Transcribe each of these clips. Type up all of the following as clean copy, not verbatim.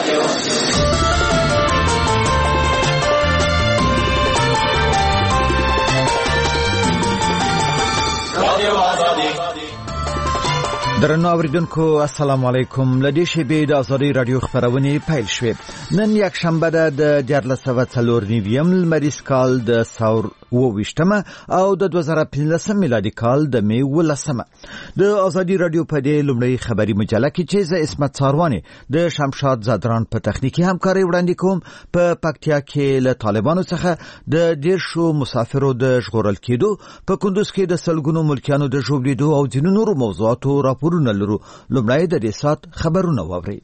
درنو اوریدونکو السلام علیکم. لدې شیبې د آزادۍ رادیو خبرونه پیل شوې. نن یک شنبه د 1404 لمریز کال د ثور 28 او د 2015 میلادي کال د می 18 د آزادۍ رادیو په دې لومړی خبري مجله کې چې ز اسمت څارواني د شمشاد زادران په تخنیکی همکاري وړاندې کوم. په پکتیا کې له طالبانو څخه د ډیر شو مسافرو د ژغورل کېدو، په کندوز کې د سلګونو ملکیانو د ژوبلیدو او ځینو نورو موضوعاتو راپورونه لرو. لومړی د دې سات خبرونه واورئ.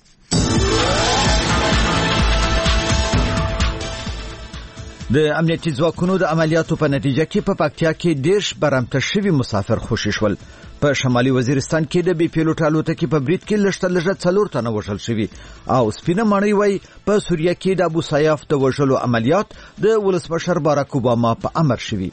د امنیتي ځواکونو د عملیاتو په نتیجه کې په پکتیا کې دیش برمته شوي مسافر خوشي شول. په شمالي وزیرستان کې د بي پیلوټ الوتکې په برید کې لږ 4 تنه وژل شوي او سپینه ماڼۍ وای په سوریه کې د ابو سیاف د وژلو عملیات د ولسمشر باراک اوباما په امر شوي.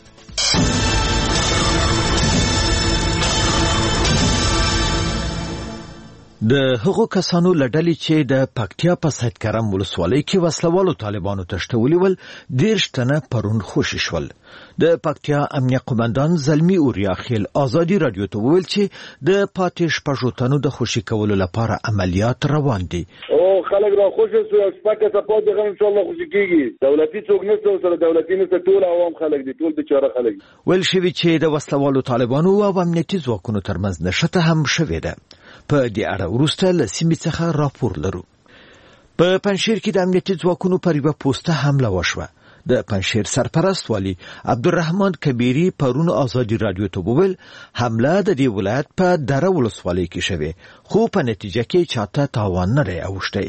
د هغو کسانو لړډلې چې د پکتیا په سید کرم ولسوالۍ کې وسلوالو طالبانو تشتولي ول 10 تنه پرون خوشي شول. د پکتیا امنیه قومندان زلمی اوریا خیل آزادی رادیو ته وویل چې د پاتې شپږو تنو د خوشي کولو لپاره عملیات روان دي. او خلک را خوشي سو شپږه ته پاتې غو ان شاء الله خوشي کیږي. دولتي څوک نه سره دولتي نه ټول عوام خلک دي، ټول بیچاره خلک. ویل شوی چې د وسلوالو طالبانو او امنیتي ځواکونو ترمنځ نشته هم شوې ده. په دې اړه وروسته له سیمې څخه راپور لرو. په پنځیر کې د امنیتي ځواکونو پر یوه پوسټه حمله وشوه. د پنځیر سرپرست والی عبدالرحمن کبیری پرون آزادی رادیو ته وویل حمله د دې ولایت په دره ولسوالۍ کې شوه، خو په نتیجه کې چاته تاوان نه دی اوښتی.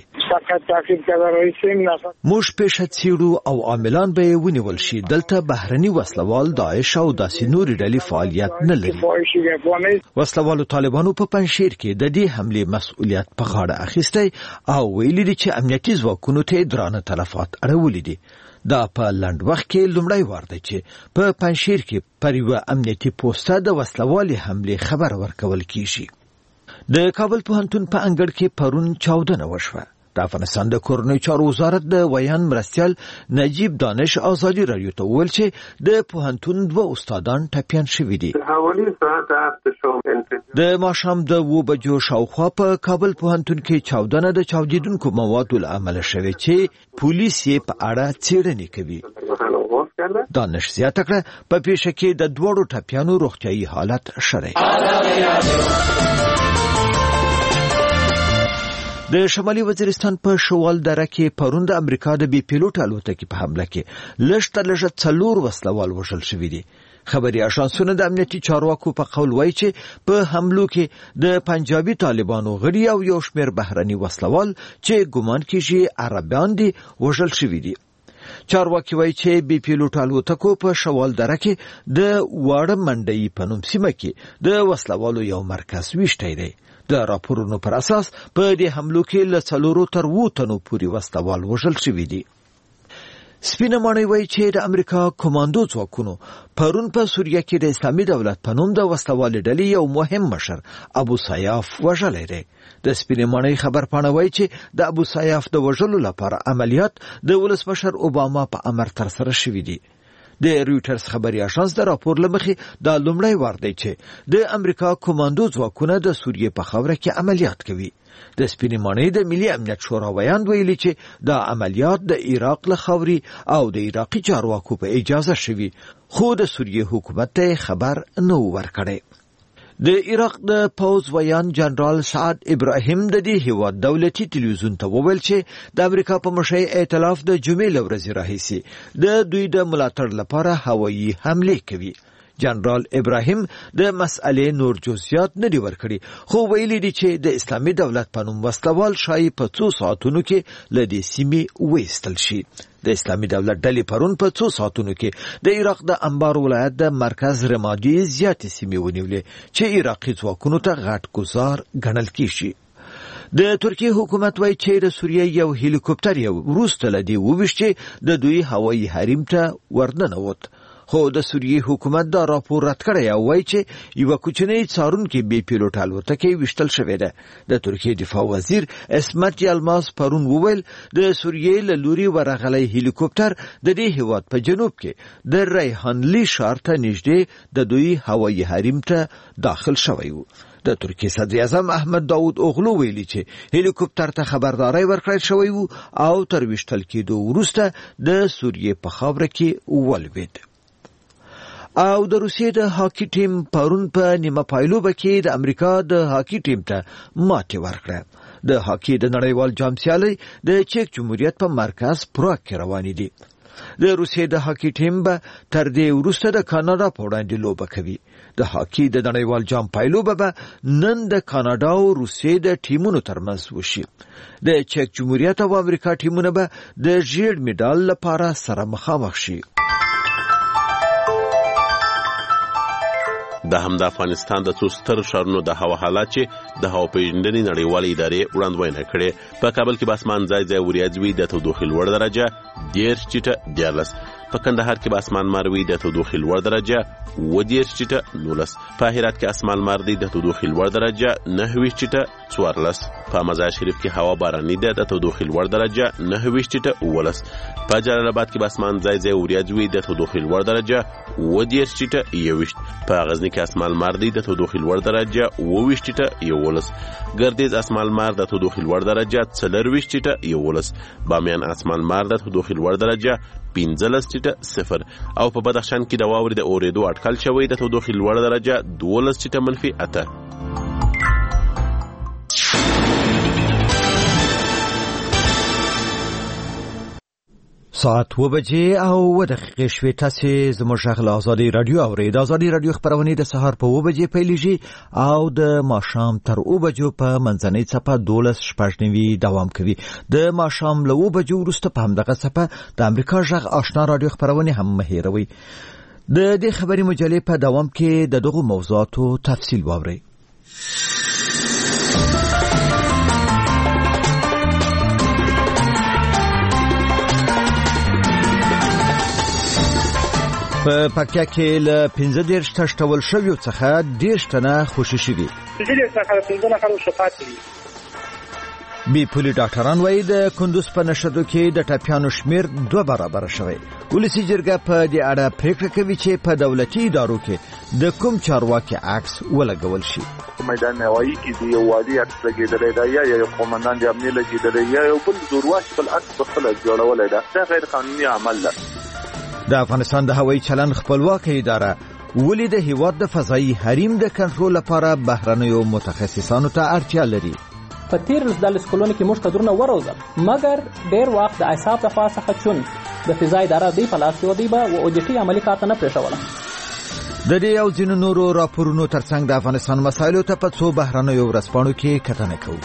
موږ پیښه څیړو او عاملان به ونیول شي. دلته بهرني وسلوال داعش او داسې نورې ډلې فعالیت نه لري. وسلوالو طالبانو په پنځیر کې د دې حمله مسؤلیت په غاړه اخیستی او ویلي دي چې امنیتي ځواکونو ته درانه تلفات اړولي دي. دا په لنډ وخت کې لومړی وار دی چې په پنځیر کې پر یوه امنیتي پوسټه د وسلوالې حملې خبر ورکول کیږي. د کابل پوهنتون په انګړ کې پرون چاودنه وشوه. د افغانستان د کورنۍ چارو وزارت د ویان مرستیال نجیب دانش آزادی رادیو ته وویل چې د پوهنتون 2 استادان ټپیان شوي دي. د ماښام د 2 بجو شاوخوا په کابل پوهنتون کې چاودنه د چاودیدونکو موادو له امله شوې چې پولیس یې په اړه څېړنې کوي. دانش زیاته کړه په پیښه کې د 2 ټپیانو روغتیايي حالت ښه دی. د شمالي وزیرستان په شوال دره کې پرون د امریکا د بي پیلوټ الوتکې په حمله کې لږ 4 وسلوال وژل شوي دي. خبري اژانسونه د امنیتي چارواکو په قول وایي چې په حملو کې د پنجابي طالبانو غړي او یو شمېر بهرني وسلوال چې ګومان کېږي عربان دي وژل شوي دي. چارواکي وایي چې بي پیلوټ الوتکو په شوال دره کې د واړه منډۍ په نوم سیمه کې د وسلوالو یو مرکز ویشتی دی. د راپورونو پر اساس په دې حملو کې له 4 تر 7 تنو پورې وسلوال وژل شوي دي. سپینه ماڼۍ وایي چې د امریکا کماندو ځواکونو پرون په سوریه کې د اسلامي دولت په نوم د وسلوالې ډلې یو مهم مشر ابو سیاف وژلی دی. د سپینه ماڼۍ خبرپاڼه وایي چې د ابو سیاف د وژلو لپاره عملیات د ولسمشر اوباما په امر ترسره شوي دي. د رویټرز خبري اژانس د راپور لمخې دا لومړی وار دی چې د امریکا کماندو ځواکونه د سوریې په خاوره کې عملیات کوي. د سپینې ماڼۍ د ملي امنیت شورا ویان ویلي چې دا عملیات د عراق له خاورې او د عراقي چارواکو په اجازه شوي، خو د سوریې حکومت ته خبر نه ورکړی. د عراق د پوز ویان جنرال سعد ابراهیم د دې هیواد دولتي تلویزیون ته وویل چې د امریکا په مشرۍ ائتلاف د جمعې له ورځې راهیسې د دوی د ملاتړ لپاره هوایي حملې کوي. جنرال ابراهیم د مسئلې نور جزئیات نه دی ورکړي، خو ویلي دي چې د اسلامي دولت په نوم وسلوال شایي په 2 ساعتونو کې له دې سیمې وایستل شي. د اسلامي دولت ډلې پرون په 2 ساعتونو کې د عراق د انبار ولایت د مرکز رمادي زیاتې سیمې ونیولې چې عراقي ځواکونو ته غټ ګزار ګڼل کیږي. د ترکیه حکومت وایي چې د سوریه یو هلیکوپټر یو وروسته له دې وویشت چې د دوی هوایي حریم ته ورننوت، خو د سوریې حکومت دا راپور رد کړی او وایي چې یو کوچنی څارونکي بي پیلوټ الوتکه وشتل شوې ده. د ترکیې دفاع وزیر اسمت یلماز پرون وویل د سوریې له لوري ورغلی هلیکوپټر د دې هیواد په جنوب کې د ریحانلی ښار ته نږدې د دوی هوایي حریم ته داخل شوی و. د ترکیې صدر اعظم احمد داود اوغلو ویلي چې هلیکوپټر ته خبرداري ورکړل شوی و او تر وشتل کېدو وروسته د سوریې په خاوره کې ولوېد. او د روسیې د هاکي ټیم پرون په نیمه پایلوبه کې د امریکا د هاکي ټیم ته ماتې ورکړه. د هاکي د نړیوال جام سیالۍ د چک جمهوریت په مرکز پراګ کې روانې دي. د روسیې د هاکي ټیم به تر دې وروسته د کاناډا په وړاندې لوبه کوي. د هاکي د نړیوال جام پایلوبه به نن د کاناډا او روسیې د ټیمونو ترمنځ وشي. د چک جمهوریت او امریکا ټیمونه به د ژیړ میډال لپاره سره مخامخ شي. د همدا افغانستان د څو ستر ښارونو د هوا حالات چې د هوا پیژندنې نړیوالې ادارې وړاندوینه کړې. په کابل کې به اسمان ځای ځای وریځ وي، د تودوخې لوړ درجه 10 چیټه 14. په کندهار کې به اسمان مار وي، د تودوخې لوړ درجه 10 چیټه 19. په هرات کې اسمان مار دی، د تودوخې لوړ درجه 9 چیټه 14. په مزار شریف کې هوا باراني ده، د تودوخې لوړ درجه 9 چیټه 19. په جلال آباد کې به اسمان ځای ځای وریځ وي، د تودوخې لوړ درجه 10 چیټه 21. په غزنی کې اسمان مار دی، د تودوخې لوړ درجه 20 چیټه 11. ګردیز اسمان مار د تودوخې لوړ درجه 40 چیټه 11. بامیان اسمان مار د تودوخې لوړ درجه 15 چیټه 0. او په بدخشان کې د واورې د اورېدو اټکل شوی، د تودوخې لوړ درجه 12 چیټه -8. ساعت 2 بجې او 2 دقیقې شوې. تاسې زموږ غږ له ازادي رادیو اورئ. د ازادي رادیو خپرونې د سهار په 2 بجې پیلېږي او د ماښام تر 2 بجو په منځنۍ څپه 12:90 دوام کوي. د ماښام له 2 بجو وروسته په همدغه څپه د امریکا غږ آشنا رادیو خپرونې هم مه هېروئ. د دې خبري مجلې په دوام کې د دغو موضوعاتو تفصیل واورئ. په پکتیا کې له 15 تشتول شویو څخه 10 تنه خوشي شوي. بي پولي ډاکټران وایي د کندوز په نشدو کې د ټپیانو شمیر 2 برابر شوی. ولسی جرګه په دې اړه پریکړه کوي چې په دولتي ادارو کې د کوم چارواکي عکس ولګول شي. میدان هوایی کې دی یو والی عکس لګیدلی دی یا یو قومندان د امنیت لګیدلی یا یو بل زورواک بل عکس خپل جوړولای دی. دا غیر قانوني عمل دی. د افغانستان د هوایي چلند خپلواکه اداره ولې د هیواد د فضایي حریم د کنټرول لپاره بهرنیو متخصصانو ته اړتیا لري. په تیر 10 کلونو کې موږ قدرونه وروزل، مګر ډیر وخت د ایساپ د خوا څخه چون د فضا اداره دی په لاس کې ودی به او اوډیټي عملي کار نه پرېښوله. د دې او ځینو نورو راپورونو ترڅنګ د افغانستان مسایلو ته په څو بهرنیو ورځپاڼو کې کتنه کوو.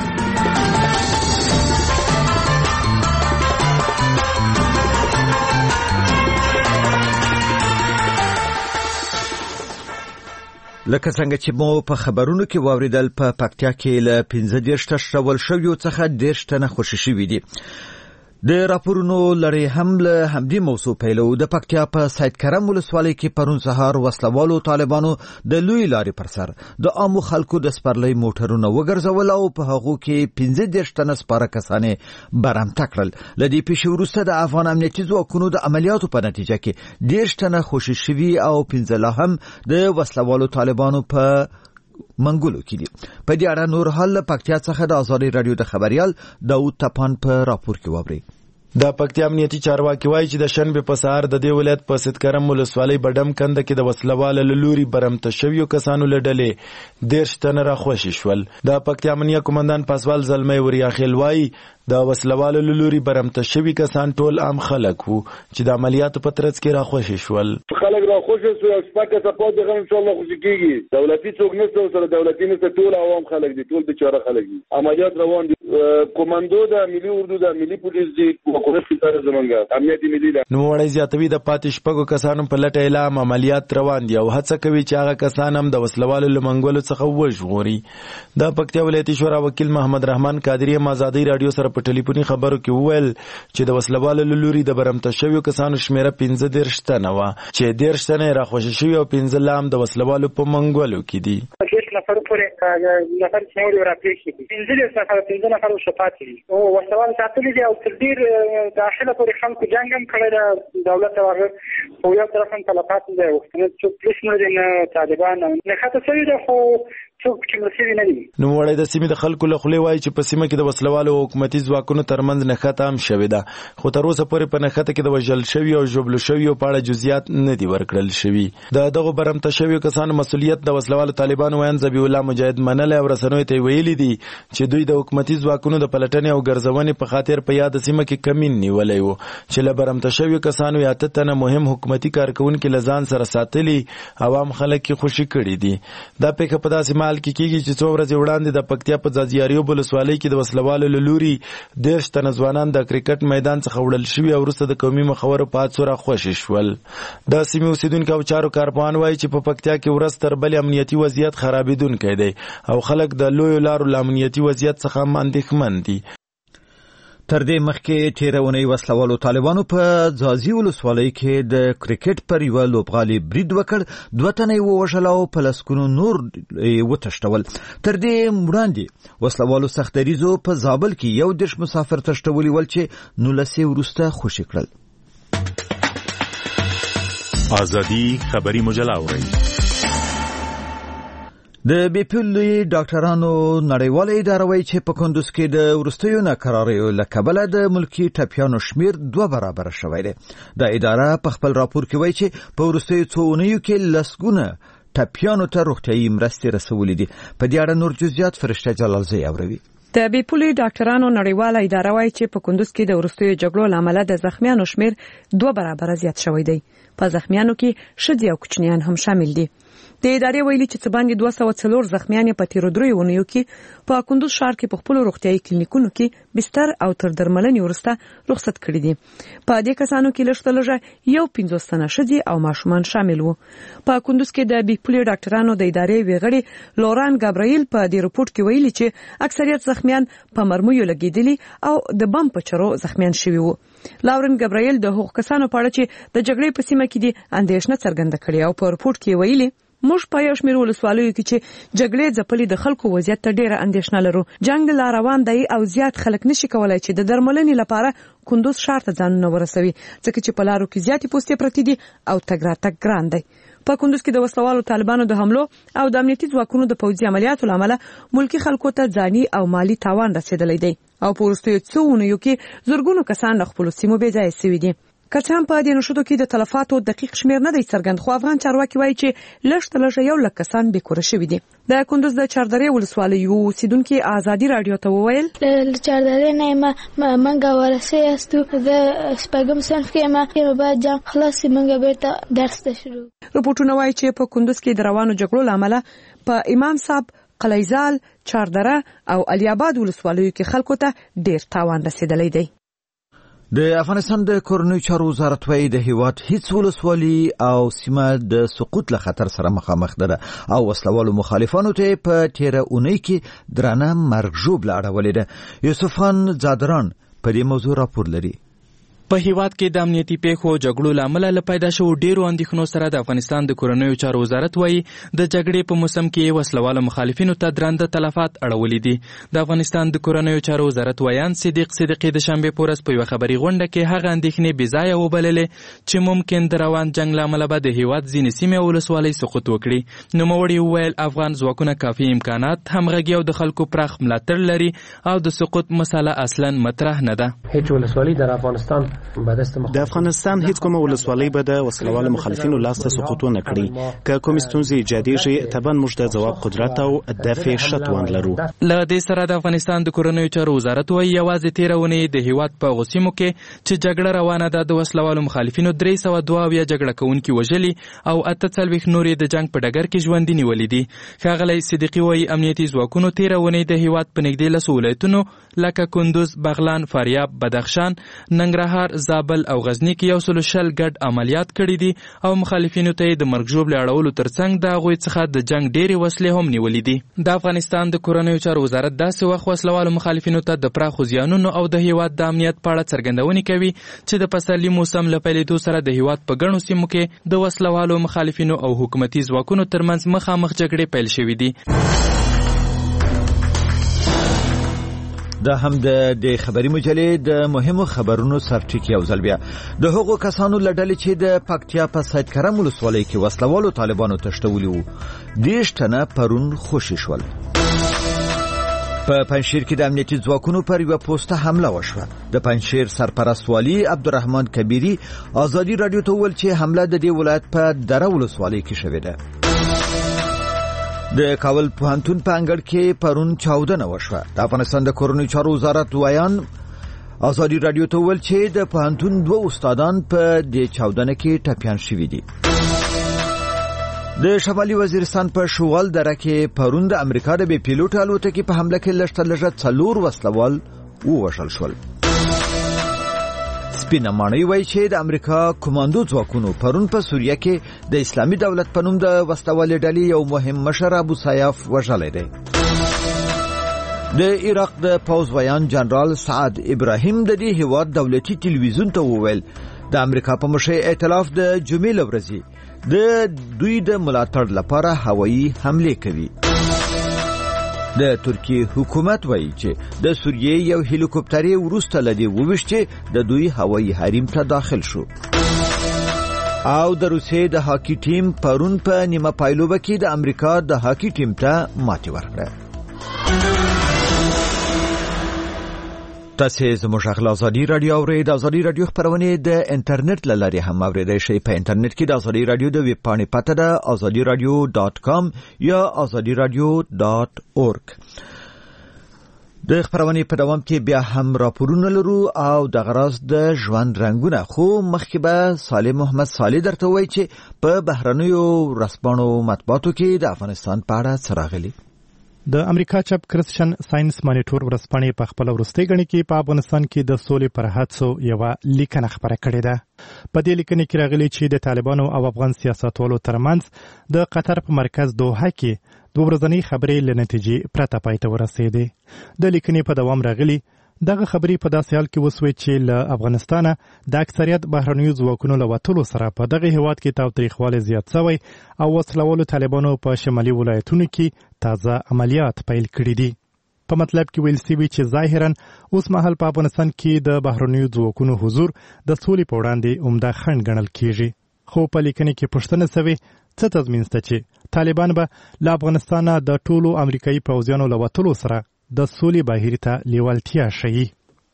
لکه څنګه چې مو په خبرونو کې واوریدل، په پکتیا کې له 15 تشتول شویو څخه 10 تنه خوشي شوي دي. د راپورونو لړۍ هم له همدې موضوع پیلو. د پکتیا په سید کرم ولسوالۍ کې پرون سهار وسلوالو طالبانو د لوی لارې پر سر د عامو خلکو د سپرلۍ موټرونه وګرځول او په هغو کې 15 تنه سپاره کسانې برمته کړل. له دې پیښې وروسته د افغان امنیتي ځواکونو د عملیاتو په نتیجه کې 10 تنه خوشي شوي او 15 هم د وسلوالو طالبانو په منګولو کې دي. په دې اړه نور حال پکتیا څخه د ازادي رادیو د خبريال داود تپان په راپور کې واوري. د پکتیا امنیتي چارواکي وایي چې د شنبه په سهار د دې ولایت په سید کرم ولسوالۍ بډم کنده کې د وسلوال لوري برمته شویو کسانو لړلې 10 تنه را خوشي شول. د پکتیا امنیه قومندان پاسوال زلمي وریا خیل وایي د وسلوال لوري برمته شوی کسان ټول عام خلک وو چې د عملیاتو په ترڅ کې را خوشي شول. خلک را خوشي شو او شپږه سپورت دغه ان شاء الله خوشي کیږي. دولتي څوک نشته سره دولتي نشته، ټول عوام خلک دي، ټول بیچاره خلک دي. عملیات روان دي. کمانډو د ملي اردو د ملي پولیس دي حکومت اداره زمونږه امنیتي ملي ده. نو وړي زیاتوي د پاتې شپږو کسانو په لټه اعلان عملیات روان دي او هڅه کوي چې هغه کسان هم د وسلوالو لمنګولو څخه وژغوري. د پکتیا ولایتي شورا وکیل محمد رحمان قادری ازادي رادیو سره په ټلیفوني خبرو کې وویل چې د وسلوالو له لوري د برمته شویو کسانو شمیره 15 تنه وه چې 13 تنه یې راخوشي شوي او 15 لا هم د وسلوالو په منګولو کې دي. 6 نفر پورې نفر چې نور راپېښ دي 15 نفر شفاعت دي او وسلوال ساتلي دي او تر ډیر داخله پورې خلکو جنگ هم کړی د دولت او یو طرف هم تلفات دي او څوک پولیس نه طالبان نه خاطر شوی ده خو څوک چې مرسي نه دي. نو وړي د سیمې د خلکو له خولې وایي چې په سیمه کې د وسلوالو حکومتي ځواکونو ترمنځ نښته هم شوې ده خو تر اوسه پورې په نښته کې د وژل شوي او ژوبلو شویو په اړه جزئیات نه دي ورکړل شوي. د دغو برمته شویو کسانو مسؤلیت د وسلوالو طالبانو ویان ذبیح الله مجاهد منلی او رسنیو ته ویلي دي چې دوی د حکومتي ځواکونو د پلټنې او ګرځونې په خاطر په یاد سیمه کې کمین نیولی و چې له برمته شویو کسانو 8 تنه مهم حکومتي کارکونکي له ځان سره ساتلي عوام خلک یې خوشي کړي دي. دا پیښه په داسې مهال کې کېږي چې څو ورځې وړاندې د پکتیا په ځاځیاریو ولسوالۍ کې د وسلوالو له لوري 13 تنه ځوانان د کرکټ میدان څخه وړل شوي او وروسته د قومي مخورو په حادثو راخوشي شول. د سیمې اوسېدونکي او چارو کارپوهان وایي چې په پکتیا کې ورځ تر بلې امنیتي وضعیت خرابېدونکی دی او خلک د لویو لارو له امنیتي وضعیت څخه هم اندېښمن دي. تر دې مخکې تیره اونۍ وسلوالو طالبانو په ځاځي ولسوالۍ کې د کرکټ پر یوه لوبغالي برید وکړ 2 تنه یې ووژل او په لسګونو نور وتښتول. تر دې وړاندې وسلوالو سختدریځو په زابل کې 11 مسافر تښتولي ول چې 19 وروسته خوشي کړل. ازادي خبري مجله اورئ. د بیپلوی ډاکټرانو نړیواله اداره وایي چې په کندوز کې د وروستیو ناکراریو له کبله د ملکي ټپیانو شمیر 2 برابره شوی دی. د اداره په خپل راپور کې وایي چې په وروستیو څو اونیو کې لسګونه ټپیانو ته روغتیايي مرستې رسولې دي. په دې اړه نور جزئیات فرشته جلالزی اوروي. د بیپلوی ډاکټرانو نړیواله اداره وایي چې په کندوز کې د وروستیو جګړو له امله د زخمیانو شمیر 2 برابره زیات شوی دی. په زخمیانو کې ښځې او کوچنیان هم شامل دي. د ادارې ویلي چې څه باندې 204 زخمیان په تیرو 3 اونیو کې په کندوز ښار کې په خپل روغتیايي کلینیکونو کې بستر او تر درملنې وروسته رخصت کړي دي. په دې کسانو کې لږ 50 تنه ښځې او ماشومان شامل وو. په کندوز کې د بیپلوی ډاکټرانو د ادارې ویغړي لوران ګابریل په دې رپورت کې ویلي چې اکثریت زخمیان په مرمیو لګیدلي او د بم په چرو زخمیان شوي وو. لوران ګابریل د هغو کسانو په اړه چې د جګړې په سیمه کې دي اندېښنه څرګنده کړې او په رپورت کې ویلي موږ په یو شمېر ولسوالیو کې چې جګړې ځپلي د خلکو وضعیت ته ډېره اندېښنه لرو. جنګ لا روان دی او زیات خلک نشي کولای چې د درملنې لپاره کندوز ښار ته ځانونه ورسوي ځکه چې په لارو کې زیاتې پوستې پرتې دي او تګ راتګ ګران دی. په کندوز کې د وسلوالو طالبانو د حملو او د امنیتي ځواکونو د پوځي عملیاتو له امله ملکي خلکو ته ځاني او مالی تاوان رسېدلی دی او په وروستیو څو اونیو کې زرګونو کسان له خپلو سیمو بېځایه شوي دي. که څه هم په دې نښتو کې د تلفاتو دقیق شمیر نه دی څرګند خو افغان چارواکي وایي چې لږ تر لږه 1 لک کسان بېکوره شوي دي. د کندوز د چاردرې ولسوالۍ یو اوسېدونکي ازادي راډیو ته وویل له چاردرې نه موږ ورسې یاستو د شپږم صنف کې ما باید جنګ خلاص شي موږ بیرته درس ته شروع. رپورټونه وایي چې په کندوز کې د روانو جګړو له امله په امام صاحب قلیزال چاردره او علي آباد ولسوالیو کې خلکو ته ډېر تاوان رسېدلی دی. د افغانستان د کورنیو چارو وزارت وایي د هیواد هیڅ ولسوالي او سیمه د سقوط له خطر سره مخامخ ده او وسلوالو مخالفانو ته په تیره اونۍ کې درانه مرګ ژوبله اړولې ده. یوسف خان زادران په دې موضوع راپور لري. په هیواد کې د امنیتي پیښو جګړو له امله له پیدا شوو ډیرو اندېښنو سره د افغانستان د کورنیو چارو وزارت وایي د جګړې په موسم کې وسلوالو مخالفینو ته درانده تلفات اړولي دي. د افغانستان د کورنیو چارو وزارت ویان صدیق صدیقي د شنبې په ورځ په یوه خبري غونډه کې هغه اندېښنې بېځایه وبللې چې ممکن د روان جنګ له امله به د هیواد ځینې سیمې او ولسوالۍ سقوط وکړي. نوموړي وویل افغان ځواکونه کافي امکانات، همغږي او د خلکو پراخ ملاتړ لري او د سقوط مسله اصلا مطرح نه ده. هیڅ ولسوالۍ در افغانستان د افغانستان هیڅ کومه ولسوالۍ به د وسلوالو مخالفینو لاسته سقوط ونه کړي. که کومې ستونزې ایجادېږي طبعا موږ د ځواب قدرت او دفع ښه توان لرو. له دې سره د افغانستان د کورنیو چارو وزارت وایي یوازې تېره اونۍ د هیواد په هغو سیمو کې چې جګړه روانه ده د وسلوالو مخالفینو 302 جګړه کوونکي وژلي او 48 نور د جنګ په ډګر کې ژوندي نیولي دي. ښاغلی صدیقي وایي امنیتي ځواکونو تېره اونۍ د هیواد په نږدې 10 ولایتونو لکه کندوز، بغلان، فاریاب، بدخشان، ننګرهار کندهار، زابل او غزنی کې 160 ګډ عملیات کړي دي او مخالفینو ته د مرګ ژوبلې اړولو ترڅنګ د هغوی څخه د جنگ ډېرې وسلې هم نیولې دي. د افغانستان د کورنیو چارو وزارت داسې وخت وسلوالو مخالفینو ته د پراخو زیانونو او د هیواد د امنیت په اړه څرګندونې کوي چې د پسرلي موسم له پیلېدو سره د هیواد په ګڼو سیمو کې د وسلوالو مخالفینو او حکومتي ځواکونو ترمنځ مخامخ جګړې پیل شوې دي. دا هم د خبري مجلې د مهمو خبرونو سرټکی او ځلبیا د هغو کسانو لړل چې د پکتیا په سید کرم ولسوالۍ کې وسلوالو طالبانو تشتولي وو 10 تنه پرون خوشي شول. په پنځشیر کې د امنیتي ځواکونو پر یو پوسټه حمله وشوه. د پنځشیر سرپرست والی عبدالرحمن کبیری آزادی رادیو ته وویل چې حمله د دې ولایت په دره ولسوالۍ کې شوې ده. د کابل پوهنتون په انګړ کې پرون چاودنه وشوه. د افغانستان د کورنیو چارو وزارت وایان آزادی رادیو ته وویل چې د پوهنتون 2 استادان په دې چاودنه کې ټپیان شوي دي. د شمالي وزیرستان په شوال دره کې پرون د امریکا د بي پیلوټ الوتکې په حمله کې لږ 4 وسلوال ووژل شول. سپینه ماڼۍ وایي چې د امریکا کمانډو ځواکونو پرون په سوریه کې د اسلامي دولت په نوم د وسلوالې ډلې یو مهم مشر ابو سیاف وژلی دی. د عراق د پوځ ویان جنرال سعد ابراهیم د دې هیواد دولتي تلویزیون ته وویل د امریکا په مشرۍ ائتلاف د جمعې له ورځې د دوی د ملاتړ لپاره هوایي حمله کوي. د ترکیه حکومت وایي چې د سوریې یو هلیکوپټر وروسته لدی وویشت چې د دوی هوایي حریم ته داخل شو. او د روسیې د هاکی ټیم پرون په نیمه پایلوبه کې د امریکا د هاکی ټیم ته ماتې ورکړه. تاسو زموږ غږ آزادي رادیو اورئ. د آزادي رادیو خبرونه د انټرنیټ له لارې هم اوریدای شئ. په انټرنیټ کې د آزادي رادیو د ویب پاڼې پته ده azadiradio.com یا azadiradio.org. د خبرونه په دوام کې بیا هم راپورونه لرو او د غراز د ژوند رنگونه، خو مخکې به صالح محمد صالح درته وایي چې په بهرنیو رسمانو مطبوعاتو کې د افغانستان په اړه څه راغلي. د امریکا چپ کرسچن ساينس مانیټور ورځپاڼې په خپل وروستۍ غڼې کې په افغانستان کې د سولې پر هڅو یو لیکنه خبره کړې ده. په دې لیکنه کې راغلي چې د طالبانو او افغان سیاستوالو ترمنځ د قطر په مرکز دوحه کې 2 ورځنۍ خبرې له نتیجې پرته پای ته ورسېدې. د لیکنې په دوام راغلي دغه خبرې په داسې حال کې وسوې چې له افغانستانه د اکثریت بهرنیو ځواکونو له وتلو سره په دغه هیواد کې تاوتریخوالی زیات شوی او وسلوالو طالبانو په شمالي ولایتونو کې تازه عملیات پیل کړي دي. په مطلب کې ویل شوي چې ظاهرا اوس مهال په افغانستان کې د بهرنیو ځواکونو حضور د سولې په وړاندې عمده خنډ ګڼل کیږي. خو په لیکنه کې پوښتنه شوې څه تضمین شته چې طالبان به له افغانستانه د ټولو امریکایي پوځیانو له وتلو سره د سولې بهیر ته لیوالتیا شي.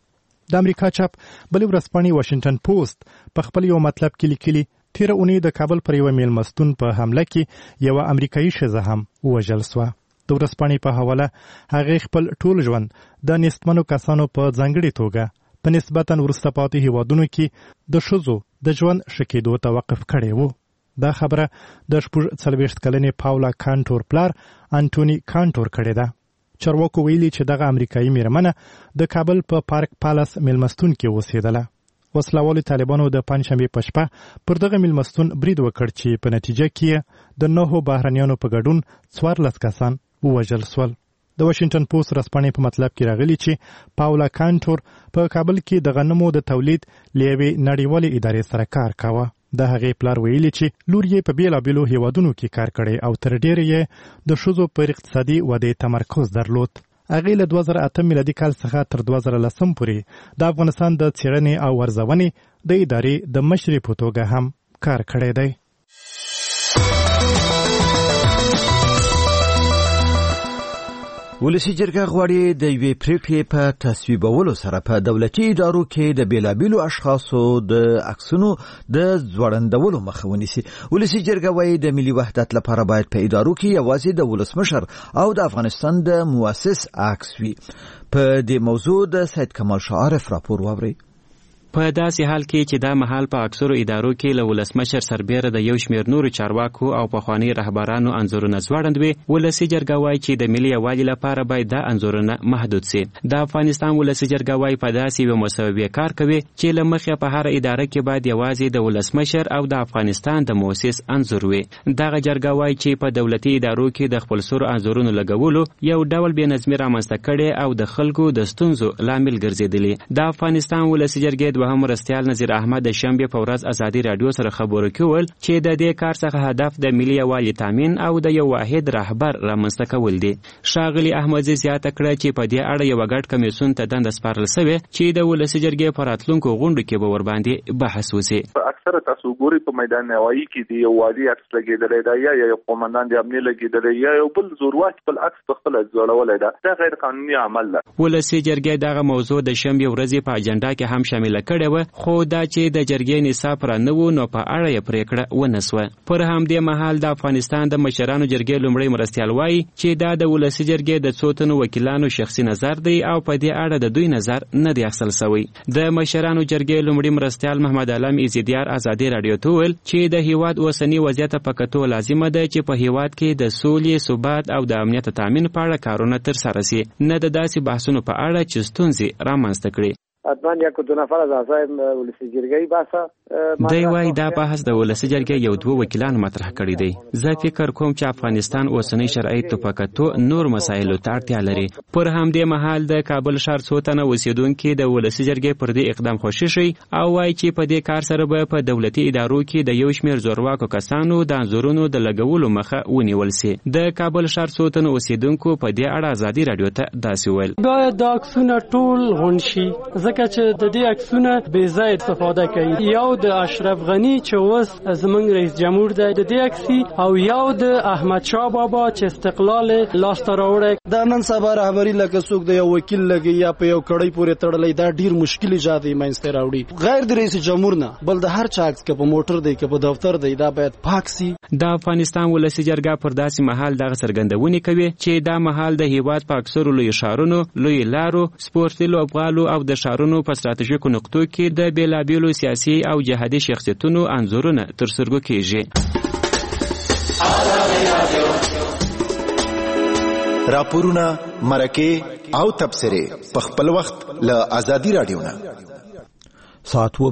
د امریکا چپ بلې ورځپاڼې واشنگټن پوسټ په خپل یو مطلب کې لیکلي تیر اونۍ د کابل پر یو میلمستون په حمله کې یو امریکایي ښځه هم ووژل شوه. د ورځپاڼې په حواله هغې خپل ټول ژوند د نیستمنو کسانو په ځانګړې توګه په نسبتا وروسته پاتې هیوادونو کې د ښځو د ژوند ښه کېدو ته وقف کړی و. دا خبره د 40 کلنې پاولا کانټور پلار انټونی کانټور کړې ده. چارواکو ویلي چې دغه امریکایي میرمنه د کابل په پارک پالاس میلمستون کې اوسېدله. وسلوالو طالبانو د پنځشنبې په شپه پر دغه میلمستون برید وکړ چې په نتیجه کې د 9 بهرنیانو په ګډون 14 کسان ووژل شول. د واشنگټن پوسټ ورځپاڼې په مطلب کې راغلي چې پاولا کانټور په کابل کې د غنمو د تولید لیوي نړیوالې ادارې سره کار کاوه. د هغې پلار ویلي چې لور یې په بیلابیلو هیوادونو کې کار کړی او تر ډیره یې د ښځو پر اقتصادي ودې تمرکز درلود. هغې له 2008 میلادي کال څخه تر 2010 پورې د افغانستان د څېړنې او ارزونې د ادارې د مشرې په توګه هم کار کړی دی. ولسی جرګه غواړي د یوې پریکړې په تصویبولو سره په دولتي ادارو کې د بیلابیلو اشخاصو د عکسونو د ځوړندولو مخه ونیسي. ولسی جرګه وايي د ملي وحدت لپاره باید په ادارو کې یوازې د ولسمشر او د افغانستان د مؤسس عکس وي. په دې موضوع د سید کمال شاه عارف راپور واوري. په داسې حال کې چې دا مهال په اکثرو ادارو کې له ولسمشر سربیره د یو شمېر نورو چارواکو او پخواني رهبرانو انځورونه ځوړند وي، ولسي جرګه وایي چې د ملي یووالي لپاره باید دا انځورونه محدود سي. د افغانستان ولسي جرګه وایي په داسې یوه مسوبې کار کوي چې له مخې په هر اداره کې باید یوازې د ولسمشر او د افغانستان د مؤسس انځور وي. دغه جرګه وایي چې په دولتي ادارو کې د خپل سرو انځورونو لګولو یو ډول بې نظمي رامنځته کړې او د خلکو د ستونزو لامل ګرځېدلي. د افغانستان ولسي جرګې دوهم مرستیال نظیر احمد د شنبې په ورځ ازادي راډیو سره خبرو کې وویل چې د دې کار څخه هدف د ملي یووالي تامین او د یو واحد رهبر رامنځته کول دي. ښاغلي احمدزي زیاته کړه چې په دې اړه یو ګډ کمیسیون ته دنده سپارل شوې چې د ولسي جرګې په راتلونکو غونډو کې به ورباندې بحث وشي. اکثره تاسو ګوري په میدان نوایی کې دی یووالي عکس لګېدلی دی یا یو قومندان د امنیت لګېدلی یا یو بل زورواکي بل عکس په خپله ځوړولی ده. دا غیر قانوني عمل ده. ولسي جرګې دغه موضوع د شنبې ورځې په اجنډا کې هم شامله کړې وه، خو دا چې د جرګې نصاب را نه و نو په اړه یې پرېکړه ونه سوه. پر همدې مهال د افغانستان د مشرانو جرګې لومړی مرستیال وایي چې دا د ولسي جرګې د څو تنو وکیلانو شخصي نظر دی او په دې اړه د دوی نظر نه دی اخیستل شوی. د مشرانو جرګې لومړي مرستیال محمد علم ایزیدیار ازادي راډیو ته وویل چې د هیواد اوسنی وضعیت په کتو لازمه ده چې په هیواد کې د سولې، ثبات او د امنیت تامین په اړه کارونه ترسره شي، نه د داسې بحثونو په اړه چې ستونزې رامنځته کړي. حتما یک دو نفر از اعضای ولسی جرګې باسه دی وایي دا بحث د ولسی جرګې یو دوه وکیلان مطرح کړي دي. زه فکر کوم چې افغانستان اوسنی شرایطو په کتو نور مسایلو ته اړتیا لري. پر همدې مهال د کابل ښار څو تنه اوسیدونکي د ولسی جرګې پر دې اقدام خوښ شي او وایي چې په دې کار سره به په دولتي ادارو کې د یو شمېر زورواکو کسانو د انځورونو د لګولو مخه ونیول سي. د کابل ښار څو تنه اوسیدونکو په دې اړه ازادي راډیو ته داسې ویل: باید دا عکسونه ټول غونډ شي ځکه چې د دې عکسونه بې ځای استفاده کوي. یو د اشرف غني چې اوس زموږ رئیس جمهور دی د دې عکسي او یو د احمد شاه بابا چې استقلال لاسته راوړی. دا نن سبا رهبري لکه څوک د یو وکیل لګي یا په یو کړۍ پورې تړلی، دا ډیر مشکل ایجاد منځته راوړي. غیر د رئیس جمهور نه بل د هر چا عکس که په موټر دی که په دفتر دی دا باید پاک سي. د افغانستان ولسي جرګه پر داسې مهال دغه څرګندونې کوي چې دا مهال د هیواد په اکثرو لوی ښارونو، لوی لارو، سپورتي لوبغالو او د ښارونو په ستراتیژیکو نقطو کې د بیلابیلو سیاسي او جهادي شخصیتونو انځورونه تر سترګو کېږي. راپورونه، مرکې او تبصرې په خپل وخت له ازادي راډیو نه. ساعت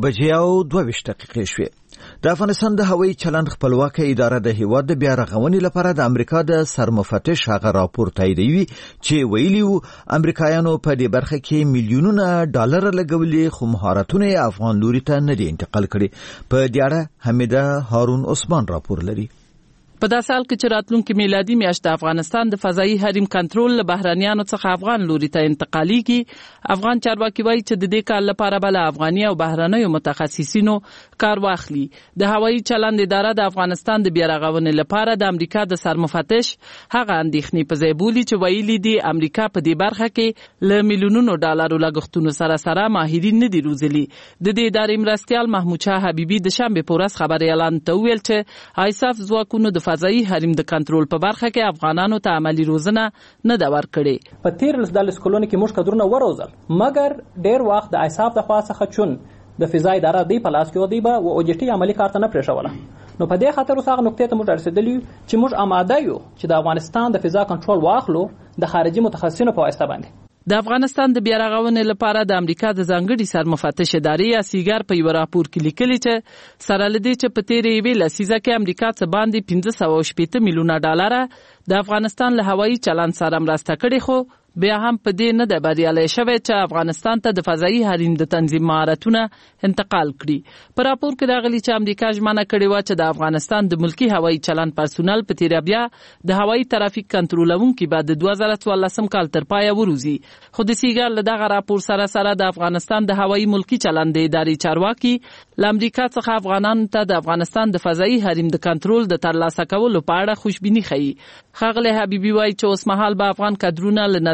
2:22 شوې. د افغانستان د هوایي چلند خپلواکه اداره د هیواد د بیا رغونې لپاره د امریکا د سرمفتش هغه راپور تاییدوي چې ویلي وو امریکایانو په دې برخه کې میلیونونه ډالر لګولي خو مهارتونه افغان لوري ته نه دي انتقال کړي. په دې اړه حمیده هارون عثمان راپور لري. په داسې حال کې چې راتلونکي میلادي میاشت د افغانستان د فضایي حریم کنټرول له بهرانیانو څخه افغان لوري ته انتقالیږي. افغان چارواکي وایي چې د دې کار لپاره به له افغاني او بهرنیو متخصصینو کار واخلي. د هوایي چلند اداره د افغانستان د بیا رغونې لپاره د امریکا د سرمفتش هغه اندېښنې په ځای بولي چې ویلي دي امریکا په دې برخه کې له میلیونونو ډالرو لګښتونو سره ماهرین نه دي روزلي. د دې ادارې مرستیال محمود شاه حبیبي د شنبې په ورځ خبري اعلان ته ویل چې آیساف ځواکونو د فضایي حریم د کنټرول په برخه کې افغانانو ته عملی روزنه نه دا ورکړي. په 13 کلونو کې موږ کډرونه وروزل مګر ډیر وخت د آیساف د خوا څخه چون د فضای اداره دی په لاس کې ودی به او اوجټي عملی کارته نه پرېښوله. نو په دې خاطر اوس هغه نقطې ته موږ رسیدلی چې موږ آماده یو چې د افغانستان د فضا کنټرول واخلو د خارجي متخصصینو په واسطه باندې. د افغانستان د بیا رغونې لپاره د امریکا د ځانګړي سرمفتش ادارې یا سیګار په یو راپور کې لیکلي چې سره لدی چې په تیرې یوې لسیزه کې امریکا څخه باندې 580 میلیونه ډالر د افغانستان له هوایي چلند سره مرسته کړې، خو بیا هم په دې نه د بریالي شوی چې افغانستان ته د فضایي حریم د تنظیم مهارتونه انتقال کړي. په راپور کې راغلي چې امریکا ژمنه کړې و چې د افغانستان د ملکی هوایي چلند پرسونل په تیر بیا د هوایي ترافیک کنټرولونکو بعد د 2014 کال تر پای وروزي. خو د سیګار له دغه راپور سره د افغانستان د هوایي ملکی چلند ادارې چارواکي له امریکا څخه افغانانو ته د افغانستان د فضایي حریم د کنټرول د ترلاسه کولو په اړه خوشبیني ښيي. ښاغلی حبیبي وایي چې اوس مهال به افغان کډرونه له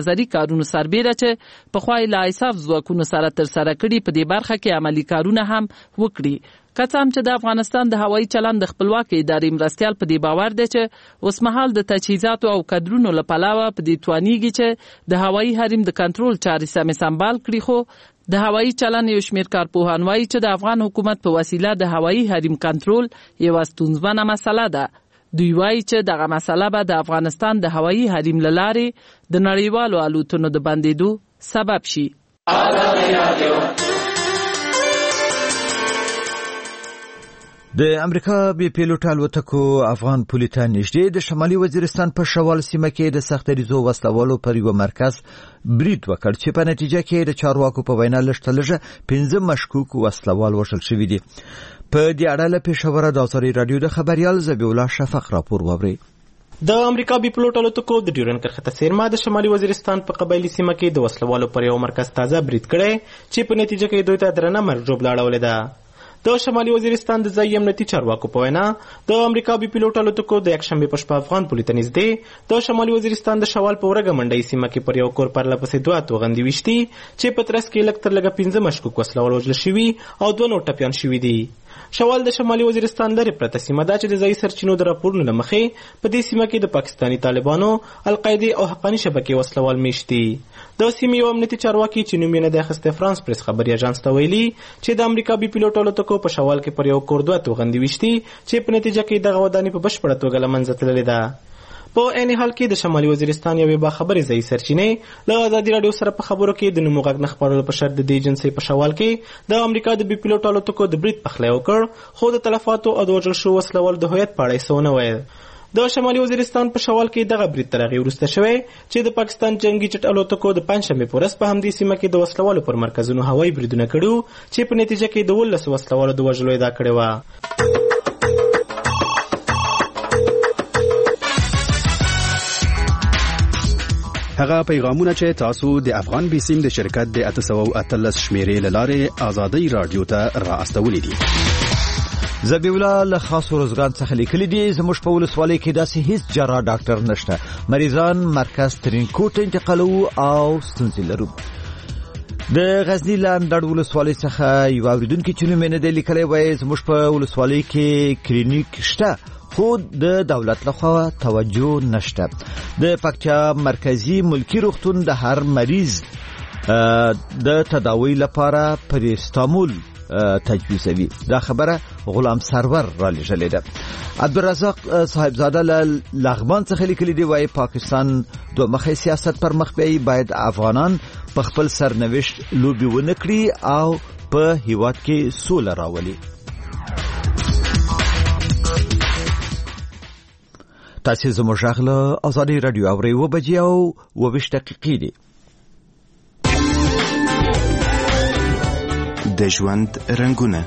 نظري کارونو سربېره چې پخوا یې له ایساف ځواکونو سره ترسره کړي په دې برخه کې عملي کارونه هم وکړي. که څه هم چې د افغانستان د هوایي چلند د خپلواکې ادارې مرستیال په دې باور دی چې اوسمهال د تجهیزاتو او کدرونو له پلوه په دې توانیږي چې د هوایي حریم د کنټرول چارې سمې سمبال کړي، خو د هوایي چلند یو شمېر کارپوهان وایي چې د افغان حکومت په وسیله د هوایي حریم کنټرول یوه ستونزمنه مسله ده. دوی وایي چې دغه مسله به د افغانستان د هوایي حریم له لارې د نړیوالو الوتنو د بندېدو سبب شي. د امریکا بي پیلوټ الوتکو افغان پولې ته نږدې د شمالي وزیرستان په شوال سیمه کې د سخت دریزو وسلوالو پر یو مرکز برید وکړ چې په نتیجه کې د چارواکو په وینا لږ 15 مشکوک وسلوال وژل شوي دي. په دې اړه له پېښوره د آزادي رادیو د خبريال ذبیح الله شفق راپور واوري. د امریکا بي پیلوټ الوتکو د ډیورن کرښته څیرمه د شمالي وزیرستان په قبایلی سیمه کې د وسلوالو پر یو مرکز تازه برید کړی چې په نتیجه کې دوی ته درنه مرګ ژوبله اړولې ده. د شمالي وزیرستان د ځایي امنیتي چارواکو په وینا د امریکا بي پیلوټ الوتکو د یکشنبې په شپه افغان پولې ته نږدې د شمالي وزیرستان د شوال په ورګه منډۍ سیمه کې پر یو کور پرله پسې 2 توغندي وشتي چې په ترڅ کې لږ تر لږه 15 مشکوک وسلوال وژل شوي او 2 نور ټپیان شوي دي. شوال د شمالي وزیرستان لري پرته سیمه ده چې د ځایي سرچینو د راپورونو له مخې په دې سیمه کې د پاکستاني طالبانو، القاعده او حقاني شبکې وسلوال میشتي. د سیمې یو امنیتي چارواکي چې نوم یې نه دی اخیستی فرانس پریس خبري اژانس ته ویلي چې د امریکا بي پیلوټ الوتکو په شوال کې پر یو کور 2 توغندي وشتي چې په نتیجه کې دغه ودانۍ په بشپړه توګه له منځه تللې ده. په عین حال کې د شمالي وزیرستان یوې باخبرې ځایي سرچینې له ازادي راډیو سره په خبرو کې د نومو غږ نه خپرولو په شرط د دې ایجنسۍ په شوال کې د امریکا د بي پیلوټ الوتکو د برید پخلی وکړ، خو د تلفاتو او د وژل شوو وسلوالو د هویت په اړه یې څه ونه ویل. د شمالي وزیرستان په شوال کې دغه برید تر هغې وروسته شوی چې د پاکستان جنگي جټ الوتکو د پنجشنبې په ورځ په همدې سیمه کې د وسلوالو پر مرکزونو هوایي بریدونه کړي چې په نتیجه کې د 19 وسلوالو د وژلو ادعا کړې وه. هغه پیغامونه چې تاسو د افغان بیسیم د شرکت د 813 شمیرې لاره آزادي رادیو ته را استولې دي. ذبیح الله له خاص روزګان څخه لیکلي دي زموږ په ولسوالۍ کې داسې هیڅ جراح ډاکټر نشته، مریضان مرکز ترینکوټ انتقالو او ستونزې لرو. د غزنی لاندړ ولسوالۍ څخه یو اوریدونکو چې نوم یې نه دی لیکلی وایي زموږ په ولسوالۍ کې کلینیک شته خو د دولت لخوا توجه نشته. د پکتیا مرکزی ملکی روغتون د هر مریض د تداوی لپاره پریستامول تجویزوي. دا خبره غلام سرور را لېږلې ده. عبدالرزاق صاحبزاده له لغمان څخه لیکلي دی وایي پاکستان دوه مخی سیاست پر مخ بیایي، باید افغانان په خپل سرنوشت لوبې ونه کړي او په هیواد کې سوله راولي. تاسو زموږ غږ له آزادي رادیو اورئ 7:20 دي. د ژوند رنگونه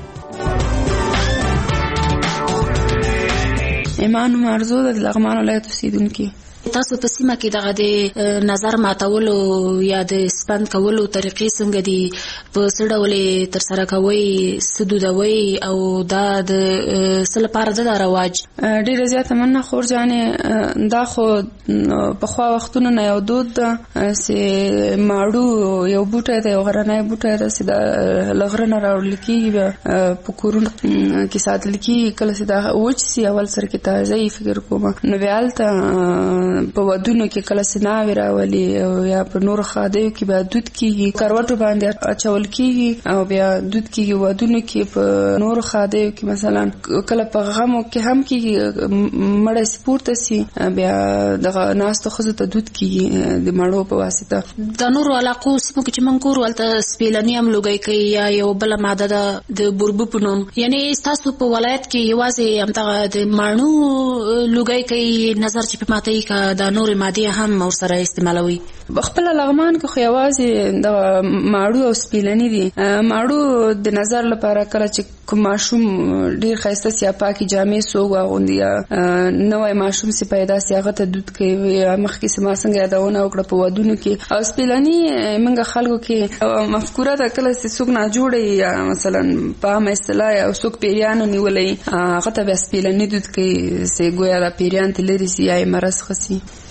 ایمان مرزو د لغمان ولایت اوسیدونکي. تاسو په سیمه کې دغه د نظر ماتولو یا د سپند کولو طریقې څنګه دي؟ په څه ډول تر سره کوئ؟ څه دودوئ او دا د څه لپاره ده دا رواج؟ ډېره زیاته مننه خورجانې. دا خو پخوا وختونو نه یو دود ده چې ماړو یو بوټی دی، یو غرنی بوټی ده چې دا له غره نه راوړل کېږي، په کورونو کې ساتل کېږي. کله چې دا وچ سي اول سر کې تازه یې فکر کوم نو بیا هلته په ودونو کې کله سناوي راولي او یا په نور خادیو کې بیا دود کېږي، کروټو باندې اچول کېږي او بیا دود کېږي. ودونو کې په نور خادیو کې مثلا کله په غمو کې هم کېږي، مړی سپورته سي بیا دغه ناستو ښځو ته دود کېږي د مړو په واسطه. د نورو علاقو سیمو کې چې موږ ګورو هلته سپیلني هم لوګی کوي یا یو بله ماده ده د بوربو په نوم. یعنې ستاسو په ولایت کې یوازې همدغه د ماڼو لوګی کوي نظر چې په ماته یې دا نور ماده هم ورسره استعمالوي؟ خپل لغمان کې خو یوازې د ماړو او سپیلني دي. ماړو د نظر لپاره کله چې کوم ماشوم ډیر ښایسته سي پاکي جامې سوګ واغوندي یا نوې ماشوم سي پیدا سي هغه ته دود کوي یا مخکې سما څنګه یادونه وکړه په ودونو کې. او سپیلني موږ خلکو کې مفکوره ده کله چې څوک نه جوړي یا مثلا په مثلا یا څوک پیریان نیولې هغه ته بیا سپیلني دود کوي چې ګویا د پیریان تلري سي یا مرز خسي.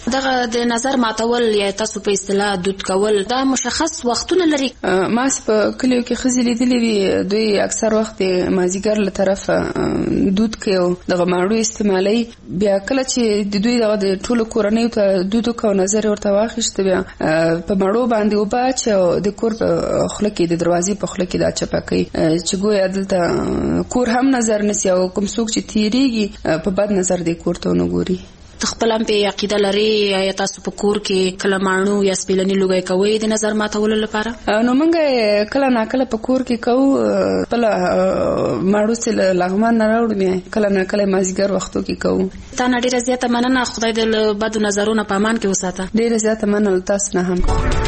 دغه د نظر ماتول یا تاسو په اصطلاح دود کول دا مشخص وختونه لري؟ ما په کلیو کې خزي لیدلې دي دوی اکثر وخت مازیګر له طرف دود کوي دغه ماړو استعمالي بیا کله چې د دوی دغه ټولو کورنۍ ته دود کو نظر ورته واخیست بیا په ماړو باندې وباچ د کور خله کې د دروازې په خله کې دا چپکي چې ګویا دلته کور هم نظر نسی او کوم څوک چې تیریږي په بد نظر دی کور ته نه ګوري. تخپلم په عقیده لري یا تاسو په کور کې کله مانو یا سپیلنی لوګي کوي د نظر ماتولو لپاره؟ نو موږ کله ناکله په کور کې کوو بل ماړو سره لغمان نه راوړم کله ناکله مازیګر وختو کې کوو. تا نه ډیره زیاته مننه خدای دې بد نظرونه په امان کې وساته. ډیره زیاته مننه تاسو نه هم.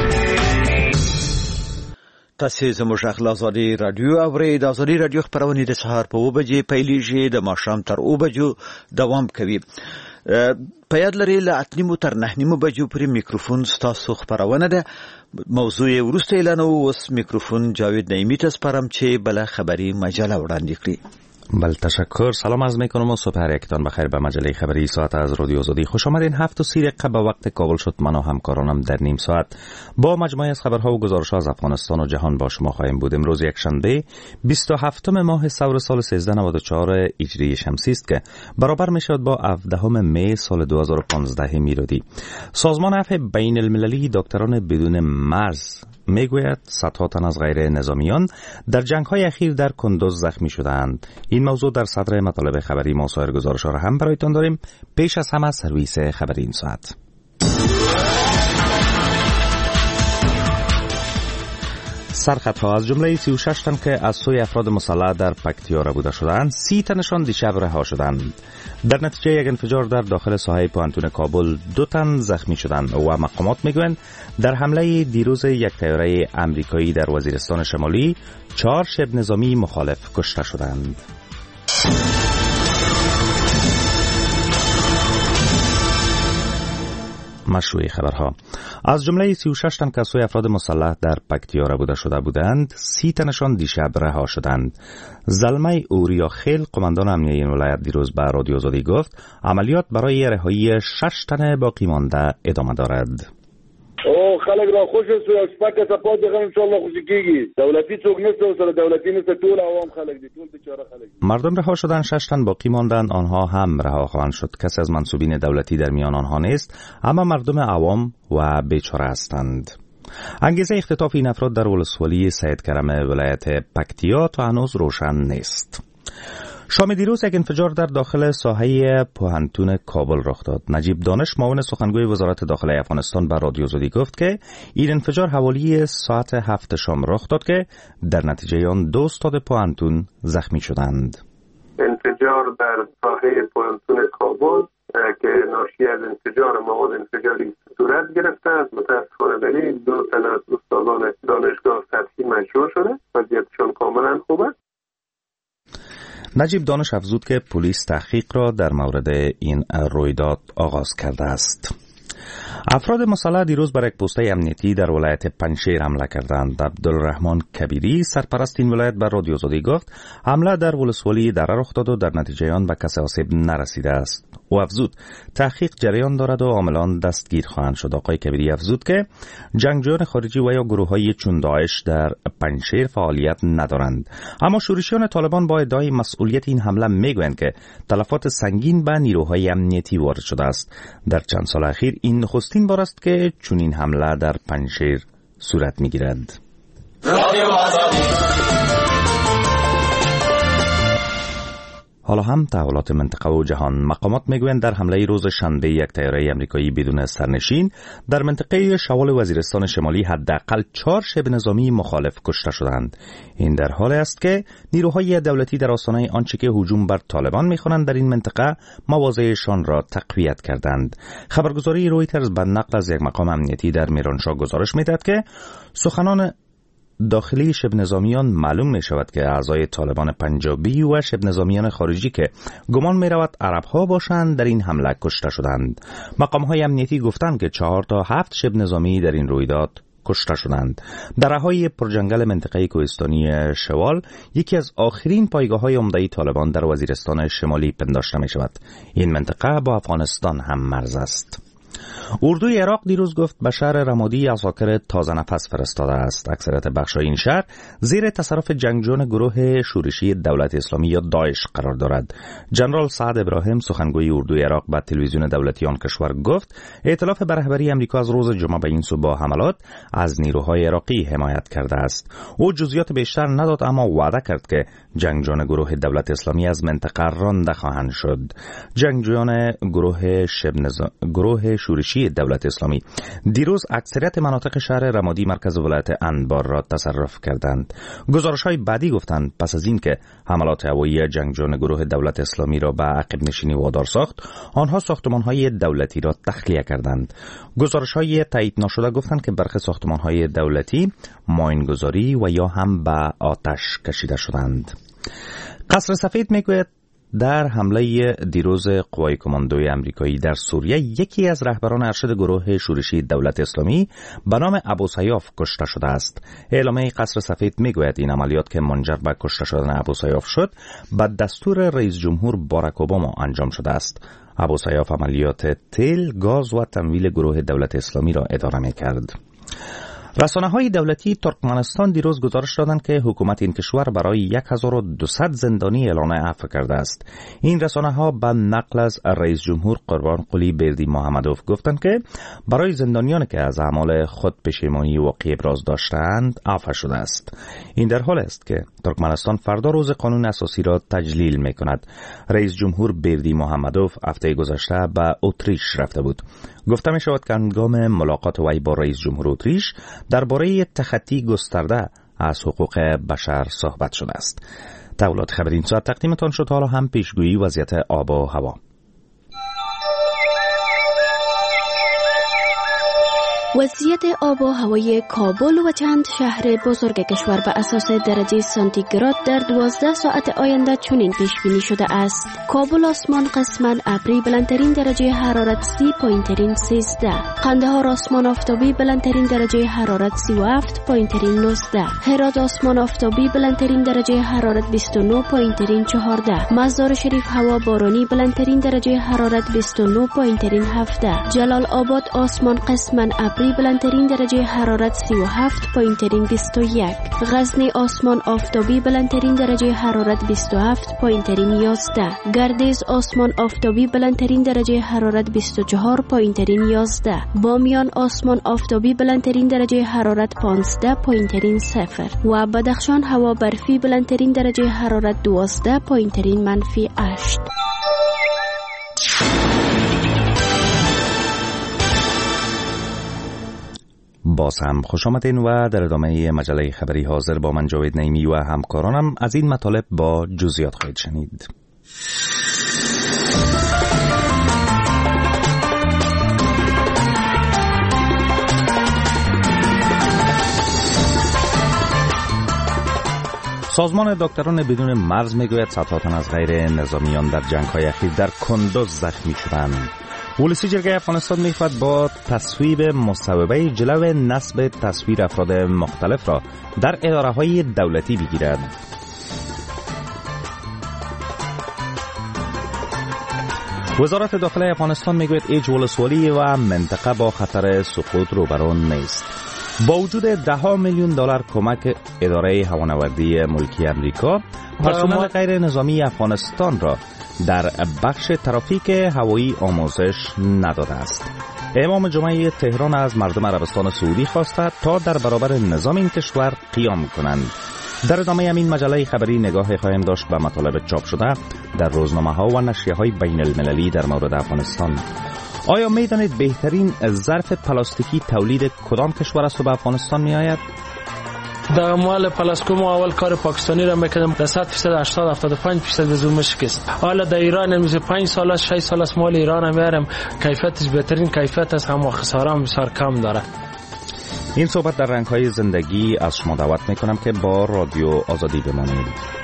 تاسو زموږ اخلاص ازادي رادیو اوري د ازادي رادیو خبرونه د سهار په 2 بجې پیلېږي د ماښام تر 2 بجو دوام کوي. په یاد لري له 8:30 تر 9:30 بجو پورې میکروفون ستاسو خبرونه ده. موضوع ورسته اعلان اوس میکروفون جاوید نعیمی ته سپارم چې بل خبری مجله وړاندې کړي. بله تشکر. سلام عرض میکنم و صبح هر یکتان بخیر به مجله خبری ساعت از رادیو آزادی خوش آمدین. 7:30 دقیقه به وقت کابل شد. من و همکارانم در نیم ساعت با مجموعه از خبرها و گزارش‌ها از افغانستان و جهان با شما خواهیم بود. امروز یک شنبه 27 ماه ثور سال 1394 هجری شمسی است که برابر میشد با 17 می سال 2015 میلادی. سازمان عفو بین المللی دکتران بدون مرز میگوید صدها تن از غیر نظامیان در جنگ‌های اخیر در کندوز زخمی شدند. این موضوع در صدر مطالب خبری ما سایر گزارش‌ها را هم برایتان داریم. پیش از همه سرویس خبری این ساعت. سرخطها از جمله 36 تن که از سوی افراد مسلح در پکتیا ربوده شدند 30 تنشان دیشب رها شدند. در نتیجه یک انفجار در داخل ساحه پوهنتون کابل 2 تن زخمی شدند و مقامات میگویند در حمله دیروز یک طیاره امریکایی در وزیرستان شمالی 4 شبه نظامی مخالف کشته شدند. مشروع خبرها از جمله 36 تن که سوی افراد مسلح در پکتیا ربوده شده بودند 30 تنشان دیشب رها شدند. زلمه اوریا خیل قماندان امنیه این ولایت دیروز به رادیو آزادی گفت عملیات برای رهایی 6 تن باقی مانده ادامه دارد. خلک را خوش است او سپکه سپات دغه ان شاء الله خوشی کیږي. دولتي څوک نشته سره دولتي نشته ټول عوام خلک دي ټول بیچاره خلک. مردم رها شدند 6 تن باقی ماندند آنها هم رها خواهند شد. کسی از منصوبین دولتی در میان آنها نیست اما مردم عوام و بیچاره هستند. انگیزه اختطاف این افراد در ولسوالی سید کرم ولایت پکتیا تا هنوز روشن نیست. شام دیروز یک انفجار در داخل ساحه پوهنتون کابل رخ داد. نجیب دانش معاون سخنگوی وزارت داخلی افغانستان به رادیو آزادی گفت که این انفجار حوالی ساعت 7 شام رخ داد که در نتیجه آن 2 استاد پوهنتون زخمی شدند. انفجار در ساحه پوهنتون کابل که ناشی از انفجار مواد انفجاری صورت گرفته است. متاسفانه دلیل 2 تن از استادان دانشگاه سطحی مجروح شده. وضعیتشان کاملا خوب است. نجیب دانش افزود که پلیس تحقیق را در مورد این رویداد آغاز کرده است. افراد مسلح دیروز بر یک پوسته امنیتی در ولایت پنجشیر حمله کردند. عبدالرحمن کبیری سرپرست این ولایت بر رادیو آزادی گفت حمله در ولسوالی دره رخ داد و در نتیجه آن به کسی آسیب نرسیده است. او افزود تحقیق جریان دارد و عاملان دستگیر خواهند شد. آقای کبیری افزود که جنگجویان خارجی و یا گروه‌های چون داعش در پنجشیر فعالیت ندارند. اما شورشیان طالبان با ادعای مسئولیت این حمله میگویند که تلفات سنگین به نیروهای امنیتی وارد شده است. در چند سال اخیر این نخستین بار است که چنین حمله در پنجشیر صورت میگیرد. حالا هم تحولات منطقه و جهان. مقامات میگویند در حمله روز شنبه یک طیاره آمریکایی بدون سرنشین در منطقه شوال وزیرستان شمالی حداقل 4 شبه نظامی مخالف کشته شدند. این در حالی است که نیروهای دولتی در آستانه آنچه که هجوم بر طالبان میخوانند در این منطقه مواضعشان را تقویت کردند. خبرگزاری رویترز به نقل از یک مقام امنیتی در میرانشاه گزارش میدهد که سخنان داخلی شبه نظامیان معلوم می شود که اعضای طالبان پنجابی و شبه نظامیان خارجی که گمان می رود عرب ها باشند در این حمله کشته شدند. مقام های امنیتی گفتند که 4 تا 7 شبه نظامی در این رویداد کشته شدند. در رهای پرجنگل منطقه کوهستانی شوال یکی از آخرین پایگاه های عمده طالبان در وزیرستان شمالی پنداشته می شود. این منطقه با افغانستان هم مرز است. اردوی عراق دیروز گفت به شهر رمادی عساکر تازه نفس فرستاده است. اکثریت بخش‌های این شهر زیر تصرف جنگجویان گروه شورشی دولت اسلامی یا داعش قرار دارد. جنرال سعد ابراهیم سخنگوی اردوی عراق به تلویزیون دولتی آن کشور گفت ائتلاف به رهبری آمریکا از روز جمعه به این سو با حملات از نیروهای عراقی حمایت کرده است. او جزئیات بیشتر نداد، اما وعده کرد که جنگجویان گروه دولت اسلامی از منطقه رانده خواهند شد. جنگجویان گروه شورشی دولت اسلامی دیروز اکثریت مناطق شهر رمادی مرکز ولایت انبار را تصرف کردند. گزارش‌های بعدی گفتند پس از اینکه حملات هوایی جنگجویان گروه دولت اسلامی را به عقب نشینی وادار ساخت، آنها ساختمان‌های دولتی را تخلیه کردند. گزارش‌های تایید نشده گفتند که برخی ساختمان‌های دولتی ماین‌گذاری و یا هم به آتش کشیده شدند. قصر سفید میگوید در حمله دیروز قوای کماندوی آمریکایی در سوریه یکی از رهبران ارشد گروه شورشی دولت اسلامی به نام ابوسیاف کشته شده است. اعلامیه قصر سفید میگوید این عملیات که منجر به کشته شدن ابوسیاف شد به دستور رئیس جمهور باراک اوباما انجام شده است. ابوسیاف عملیات تیل، گاز و تمویل گروه دولت اسلامی را اداره میکرد. رسانه‌های دولتی ترکمنستان دیروز گزارش دادند که حکومت این کشور برای 1200 زندانی اعلان عفو کرده است. این رسانه‌ها به نقل از رئیس جمهور قربانقلی بردی محمدوف گفتند که برای زندانیانی که از اعمال خود پشیمانی واقعی ابراز داشتند عفو شده است. این در حال است که ترکمنستان فردا روز قانون اساسی را تجلیل می‌کند. رئیس جمهور بردی محمدوف هفته گذشته به اتریش رفته بود. گفته می شود که هنگام ملاقات وی با رئیس جمهور اتریش درباره تخطی گسترده از حقوق بشر صحبت شده است. تولات خبر این ساعت تقدیمتان شد. حالا هم پیشگویی وضعیت آب و هوا. وضعیت آب و هوای کابل و چند شهر بزرگ کشور به اساس درجه سانتیگراد در 12 ساعت آینده چنین پیش بینی شده است. کابل آسمان قسماً ابری بلندترین درجه حرارت 30 پایین ترین 13. قندهار آسمان آفتابی بلندترین درجه حرارت 37 پایین ترین 19. هرات آسمان آفتابی بلندترین درجه حرارت 29 پایین ترین 14. مزار شریف هوا بارانی بلندترین درجه حرارت 29 پایین ترین 17. جلال آباد آسمان قسماً ابری بلندترین درجه حرارت 37 پایین ترین 21. غزنی آسمان آفتابی بلندترین درجه حرارت 27 پایین ترین 11. گردیز آسمان آفتابی بلندترین درجه حرارت 24 پایین ترین 11. بامیان آسمان آفتابی بلندترین درجه حرارت 15 پایین ترین 0 و بدخشان هوا برفی بلندترین درجه حرارت 12 پایین ترین -8. باز هم خوش آمدین و در ادامه مجله خبری حاضر با من جاوید نعیمی و همکارانم از این مطالب با جزئیات خواهید شنید. سازمان دکتران بدون مرز میگوید صدها تن از غیر نظامیان در جنگ‌های اخیر در کندوز زخمی شدند. ولسی جرگه افغانستان میخواهد با تصویب مصوبه جلو نصب تصویر افراد مختلف را در اداره‌های دولتی بگیرد. وزارت داخله افغانستان میگوید هیچ ولسوالی و منطقه با خطر سقوط روبرو نیست. با وجود $10 میلیون کمک اداره هوانوردی ملکی امریکا، پرسنل غیر نظامی افغانستان را در بخش ترافیک هوایی آموزش نداده است. امام جمعه تهران از مردم عربستان سعودی خواسته تا در برابر نظام این کشور قیام کنند. در ادامه همین مجله خبری نگاه خواهیم داشت به مطالب چاپ شده در روزنامه‌ها و نشریه‌های بین المللی در مورد افغانستان. آیا میدانید بهترین ظرف پلاستیکی تولید کدام کشور است و به افغانستان می آید؟ در مال پلاسکوم اول کار پاکستانی را میکردم در 100% 80-75% زومش کست. حالا در ایران هم 5 سال است 6 سال است مال ایران هم میارم، کیفیتش بهترین کیفیت است، هم خساره هم بسیار کم داره. این صحبت در رنگ‌های زندگی از شما دعوت میکنم که با رادیو آزادی بمانید.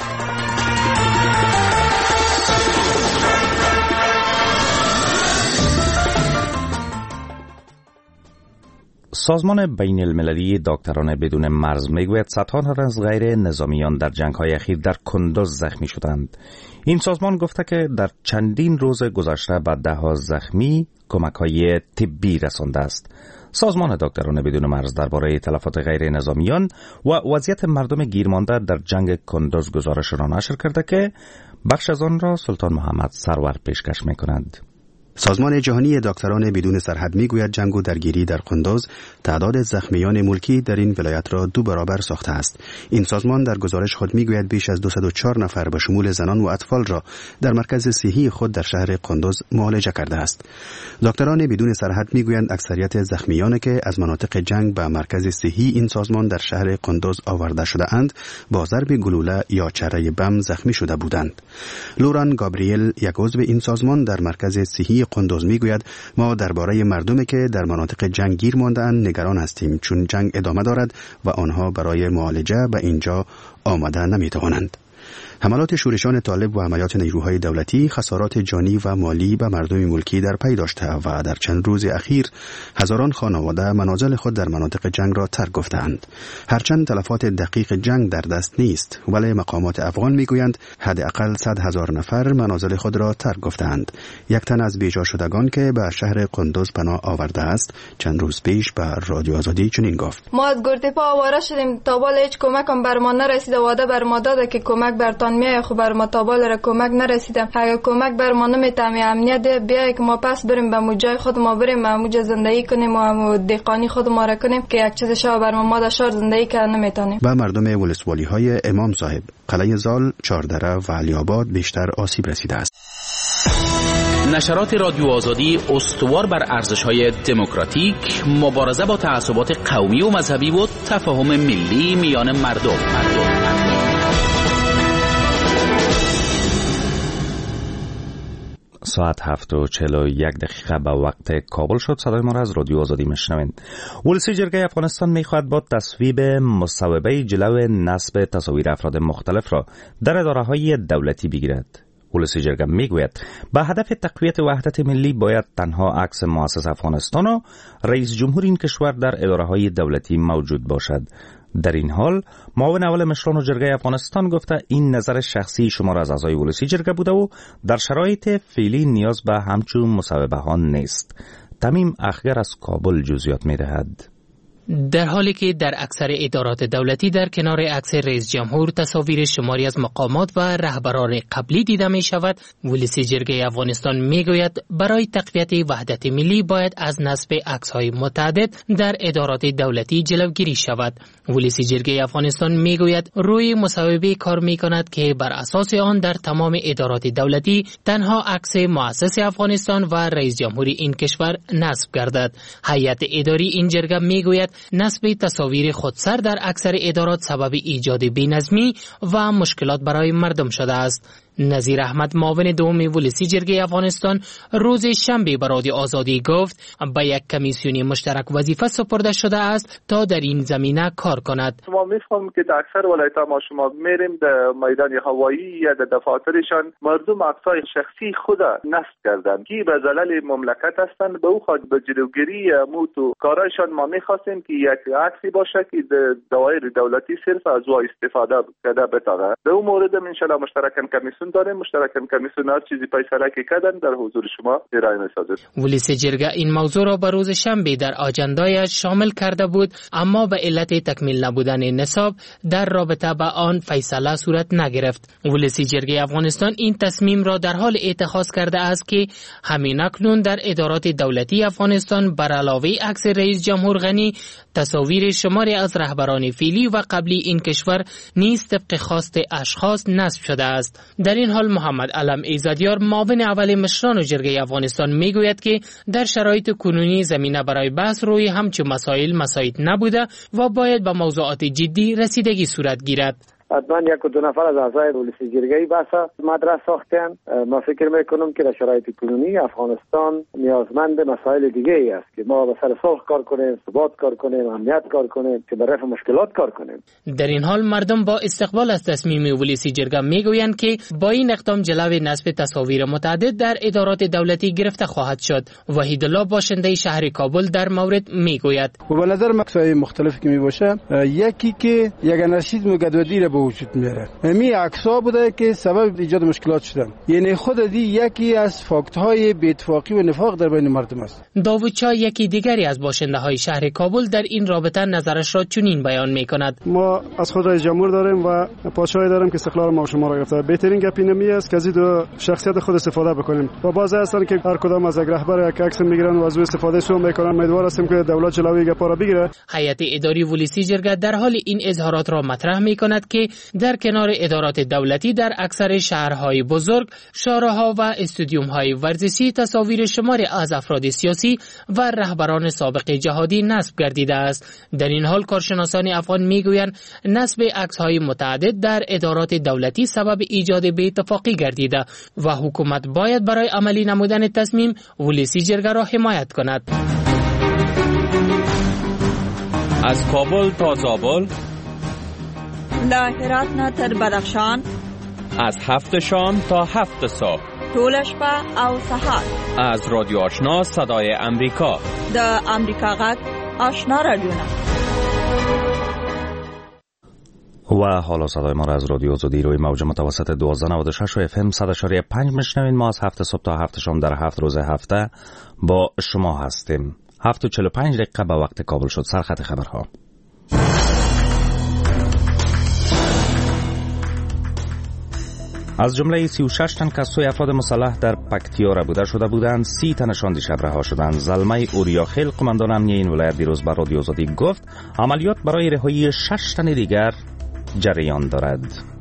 سازمان بین المللی دکتران بدون مرز میگوید صدها نفر از غیر نظامیان در جنگ‌های اخیر در کندوز زخمی شدند. این سازمان گفته که در چندین روز گذشته به ده‌ها زخمی کمک‌های طبی رسانده است. سازمان دکتران بدون مرز درباره تلفات غیر نظامیان و وضعیت مردم گیرمانده در جنگ کندوز گزارش را نشر کرده که بخش از آن را سلطان محمد سرور پیشکش می‌کند. سازمان جهانی دکتران بدون سرحد میگوید جنگ و درگیری در قندوز تعداد زخمیان ملکی در این ولایت را 2 برابر ساخته است. این سازمان در گزارش خود میگوید بیش از 204 نفر به شمول زنان و اطفال را در مرکز صحی خود در شهر قندوز معالجه کرده است. دکتران بدون سرحد میگویند اکثریت زخمیانی که از مناطق جنگ به مرکز صحی این سازمان در شهر قندوز آورده شده اند با ضرب گلوله یا چره بم زخمی شده بودند. لوران گابریل، یک عضو این سازمان در مرکز صحی قندوز میگوید ما درباره مردمی که در مناطق جنگ گیر مانده‌اند نگران هستیم چون جنگ ادامه دارد و آنها برای معالجه به اینجا آمده نمیتوانند. حملات شورشان طالب و عملیات نیروهای دولتی خسارات جانی و مالی به مردم ملکی در پی داشته و در چند روز اخیر هزاران خانواده منازل خود در مناطق جنگ را ترک گفتند. هرچند تلفات دقیق جنگ در دست نیست، ولی مقامات افغان میگویند حداقل 100,000 نفر منازل خود را ترک گفتند. یک تن از بیجا شدگان که به شهر قندوز پناه آورده است چند روز پیش به رادیو آزادی چنین گفت: ما از گرتپا آواره شدیم، تا بالا هیچ کمک هم بر ما نرسیده. وعده بر ما داده که کمک برتان میای، خب بر ما تا بالا را کمک نرسیده. اگه کمک بر ما نمیتامه امنیت ده بیای که ما پس بریم به موجای خود ما بریم به موج زندگی کنیم و دهقانی خود ما را کنیم که یک چیز شو بر ما در شهر زندگی کردن نمیتونیم. با مردم ولسوالی های امام صاحب، قلعه زال، چهاردره و علی آباد بیشتر آسیب رسیده است. نشرات رادیو آزادی استوار بر ارزش‌های دموکراتیک، مبارزه با تعصبات قومی و مذهبی و تفاهم ملی میان مردم. ساعت 7:41 به وقت کابل شد. صدای ما را از رادیو آزادی میشنوید. ولسی جرگه افغانستان میخواهد با تصویب مصوبه جلو نصب تصاویر افراد مختلف را در اداره‌های دولتی بگیرد. ولسی جرگه میگوید به هدف تقویت وحدت ملی باید تنها عکس مؤسس افغانستان و رئیس جمهور این کشور در اداره‌های دولتی موجود باشد. در این حال معاون اول مشران جرگه افغانستان گفته این نظر شخصی شمار از اعضای ولسی جرگه بوده و در شرایط فعلی نیاز به همچون مصوبه ها نیست. تمیم اخگر از کابل جزئیات می‌دهد. در حالی که در اکثر ادارات دولتی در کنار عکس رئیس جمهور تصاویر شماری از مقامات و رهبران قبلی دیده می شود، ولسی جرگه افغانستان می گوید برای تقویت وحدت ملی باید از نصب عکس‌های متعدد در ادارات دولتی جلوگیری شود. ولسی جرگه افغانستان می گوید روی مصوبه کار می کند که بر اساس آن در تمام ادارات دولتی تنها عکس مؤسس افغانستان و رئیس جمهور این کشور نصب گردد. هیئت اداری این جرگه می گوید نصب تصاویر خودسر در اکثر ادارات سبب ایجاد بی‌نظمی و مشکلات برای مردم شده است. نظیر احمد معاون دوم ولسی جرگه افغانستان روز شنبه به رادیو آزادی گفت به یک کمیسیون مشترک وظیفه سپرده شده است تا در این زمینه کار کند. ما می‌فهمیم که در اکثر ولایت‌ها ما شما میریم در میدان هوایی یا در دفاترشان مردم عکسای شخصی خود نصب کردن که به ضلال مملکت هستند. به او خاطر به جلوگیری موتو کارایشان ما می‌خواستیم که یک عکسی باشه که دوایر دولتی صرف از او استفاده کرده بتونه. به اون مورد ان شاء الله مشترکاً کمیسیون داریم، مشترکاً کمیسیون هر چیزی فیصله که کردن در حضور شما ارائه می‌سازد. ولسی جرگه این موضوع را به روز شنبه در آجندایش شامل کرده بود، اما به علت تکمیل نبودن نصاب در رابطه با آن فیصله صورت نگرفت. ولسی جرگه افغانستان این تصمیم را در حال اتخاذ کرده است که همین اکنون در ادارات دولتی افغانستان بر علاوه عکس رئیس جمهور غنی تصاویر شماری از رهبران فعلی و قبلی این کشور نیز طبق خواست اشخاص نصب شده است. در این حال محمد علم ایزدیار معاون اول مشران جرگه افغانستان میگوید که در شرایط کنونی زمینه برای بحث روی همچون مسائل مساعد نبوده و باید به موضوعات جدی رسیدگی صورت گیرد. حتما یک و دو نفر از اعضای ولسی جرگه بحث مدرسه ساختن. ما فکر میکنم که در شرایط کنونی افغانستان نیازمند مسائل دیگه ای است که ما به سر صلح کار کنیم، ثبات کار کنیم، امنیت کار کنیم، که به رفع مشکلات کار کنیم. در این حال مردم با استقبال از تصمیم ولسی جرگه میگویند که با این اقدام جلوی نصب تصاویر متعدد در ادارات دولتی گرفته خواهد شد. وحید الله باشنده شهر کابل در مورد میگوید و به نظر مقصدی مختلف که می باشه، یکی که یک انارشیسم و گدودی را به وجود میاره. می عکس‌ها بوده که سبب ایجاد مشکلات شدن. یعنی خود یکی از فاکت‌های بی‌اتفاقی و نفاق در بین مردم است. داوود چای یکی دیگری از باشنده‌های شهر کابل در این رابطه نظرش را چنین بیان می‌کند. ما از خود رئیس جمهور داریم و پادشاهی داریم که استقلال ما و شما را گرفته. بهترین گپ این است که از دو شخصیت خود استفاده بکنیم. و بعضی هستن که هر کدام از یک رهبر یک عکس میگیرن و از او استفاده سو میکنن. امیدوار هستیم که دولت جلوی گپا را بگیره. هیئت اداری ولسی جرگه در حال این اظهارات را مطرح می‌کند که در کنار ادارات دولتی در اکثر شهرهای بزرگ، شاهراها و استادیوم‌های ورزشی تصاویر شماری از افراد سیاسی و رهبران سابق جهادی نصب گردیده است. در این حال کارشناسان افغان میگویند نصب عکس‌های متعدد در ادارات دولتی سبب ایجاد بی‌اتفاقی گردیده و حکومت باید برای عملی نمودن تصمیم ولسی جرگه را حمایت کند. از کابل تا زابل، له هرات نه تر بدخشان، از 7 شام تا 7 صبح، ټول شپه او سهار، از رادیو آشنا صدای امریکا، د امریکا غږ آشنا رادیونا. و حالا صدای ما را از رادیو آزادی روی موج متوسط 1296 و اف ام 100.5 میشنوین. ما از 7 صبح تا 7 شام در 7 روز هفته با شما هستیم. 7:45 دقیقه به وقت کابل شد. سرخط خبرها. از جمله 36 تن که سوی افراد مسلح در پکتیا ربوده شده بودند، 30 تنشان دیشب رها شدند. زلمه اوریاخیل قماندان امنیه این ولایت دیروز به رادیو آزادی گفت عملیات برای رهایی 6 تن دیگر جریان دارد.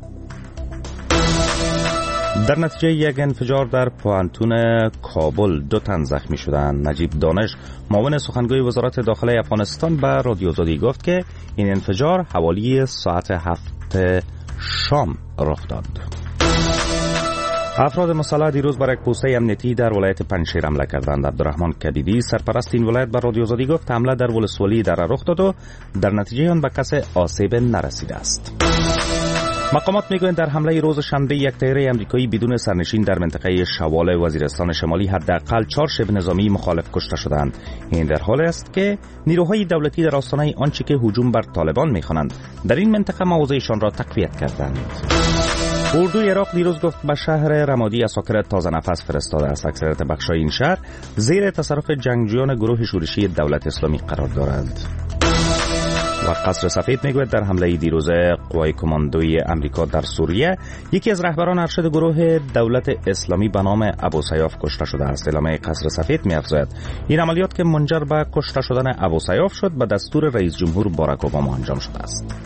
در نتیجه یک انفجار در پوانتون کابل 2 تن زخمی شدند. نجیب دانش معاون سخنگوی وزارت داخله افغانستان به رادیو آزادی گفت که این انفجار حوالی ساعت 7 شام رخ داد. افراد مسلح دیروز بر یک پوسته امنیتی در ولایت پنجشیر حمله کردند. عبدالرحمن کبیدی سرپرست این ولایت بر رادیو آزادی گفت حمله در ولسوالی در رخ داد و در نتیجه آن به کسی آسیب نرسیده است. مقامات میگویند در حمله روز شنبه یک تیاره آمریکایی بدون سرنشین در منطقه شوال وزیرستان شمالی حداقل 4 شبه نظامی مخالف کشته شدند. این در حالی است که نیروهای دولتی در آستانه آنچه که هجوم بر طالبان میخوانند در این منطقه مواضعشان را تقویت کردند. اردوی عراق دیروز گفت به شهر رمادی اساکر تازه نفس فرستاده است. اکثریت بخشای این شهر زیر تصرف جنگجویان گروه شورشی دولت اسلامی قرار دارند. و قصر سفید میگوید در حمله دیروز قوای کماندوی امریکا در سوریه یکی از رهبران ارشد گروه دولت اسلامی به نام ابوسیاف کشته شده است. اعلامیه قصر سفید می‌افزاید این عملیات که منجر به کشته شدن ابوسیاف شد به دستور رئیس جمهور باراک اوباما انجام شده است.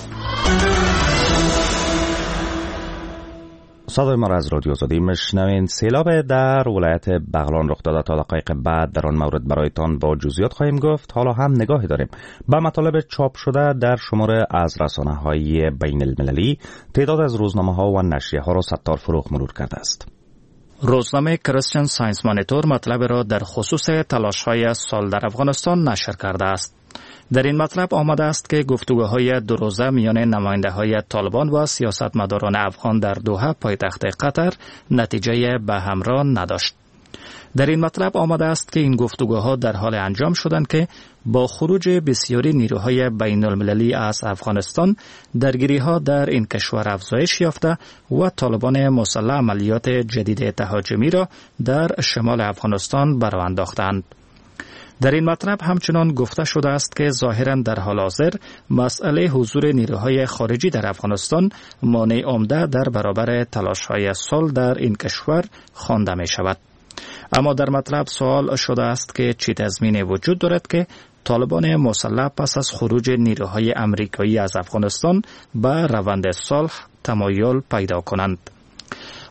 صدای ما را از رادیو آزادی میشنوین. سیلاب در ولایت بغلان رخ داده. تا دقایق بعد در آن مورد برایتان با جزئیات خواهیم گفت. حالا هم نگاهی داریم به مطالب چاپ شده در شماره از رسانه‌های بین المللی. تعداد از روزنامه‌ها و نشریه‌ها را ستار فروغ مرور کرده است. روزنامه کریستین ساینس مانیتور مطلب را در خصوص تلاش‌های سال در افغانستان نشر کرده است. در این مطلب آمده است که گفتگوهای 2 روزه میان نماینده‌های طالبان و سیاستمداران افغان در دوحه پایتخت قطر نتیجه به همراه نداشت. در این مطلب آمده است که این گفتگوها در حال انجام شدند که با خروج بسیاری نیروهای بین المللی از افغانستان درگیری‌ها در این کشور افزایش یافته و طالبان مسلح عملیات جدید تهاجمی را در شمال افغانستان برآ انداختند. در این مطلب همچنان گفته شده است که ظاهراً در حال حاضر مسئله حضور نیروهای خارجی در افغانستان مانع عمده در برابر تلاش‌های صلح در این کشور خوانده می شود. اما در مطلب سوال شده است که چه تضمینی وجود دارد که طالبان مسلح پس از خروج نیروهای آمریکایی از افغانستان به روند صلح تمایل پیدا کنند.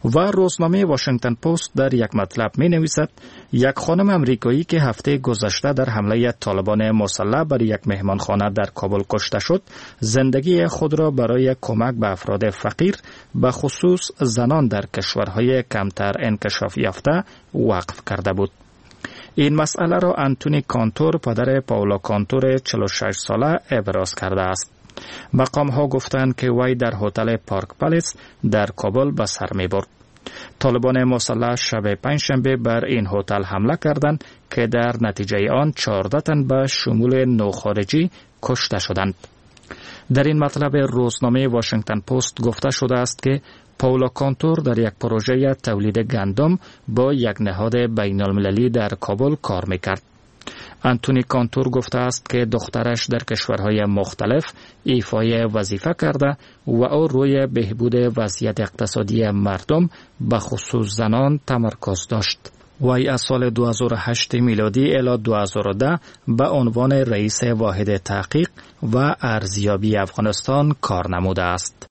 و روزنامه واشنگتن پست در یک مطلب می نویسد یک خانم امریکایی که هفته گذشته در حمله طالبان مسلح بر یک مهمانخانه در کابل کشته شد، زندگی خود را برای کمک به افراد فقیر به خصوص زنان در کشورهای کمتر انکشاف یافته وقف کرده بود. این مسئله را انتونی کانتور پدر پاولا کانتور 46 ساله ابراز کرده است. مقام ها گفتند که وی در هتل پارک پالیس در کابل به سر می برد. طالبان مسلح شب پنجشنبه بر این هتل حمله کردند که در نتیجه آن 14 تن به شمول 9 خارجی کشته شدند. در این مطلب روزنامه واشنگتن پست گفته شده است که پاولا کانتور در یک پروژه تولید گندم با یک نهاد بین المللی در کابل کار میکرد. انتونی کانتور گفته است که دخترش در کشورهای مختلف ایفای وظیفه کرده و او روی بهبود وضعیت اقتصادی مردم به خصوص زنان تمرکز داشت. وی از سال 2008 میلادی الی 2010 به عنوان رئیس واحد تحقیق و ارزیابی افغانستان کار نموده است.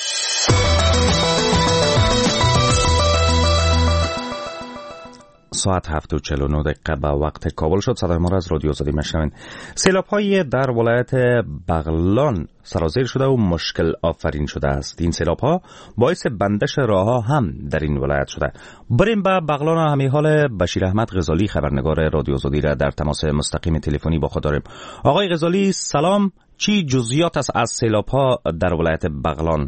ساعت 7:49 به وقت کابل شد. صدای ما را از رادیو آزادی میشنوین. سیلاب‌های در ولایت بغلان سرازیر شده و مشکل آفرین شده است. این سیلاب‌ها باعث بندش راه‌ها هم در این ولایت شده. بریم به بغلان و همین حال بشیر احمد غزالی خبرنگار رادیو آزادی را در تماس مستقیم تلفنی با خود داریم. آقای غزالی سلام، چی جزئیات است از سیلاب‌ها در ولایت بغلان؟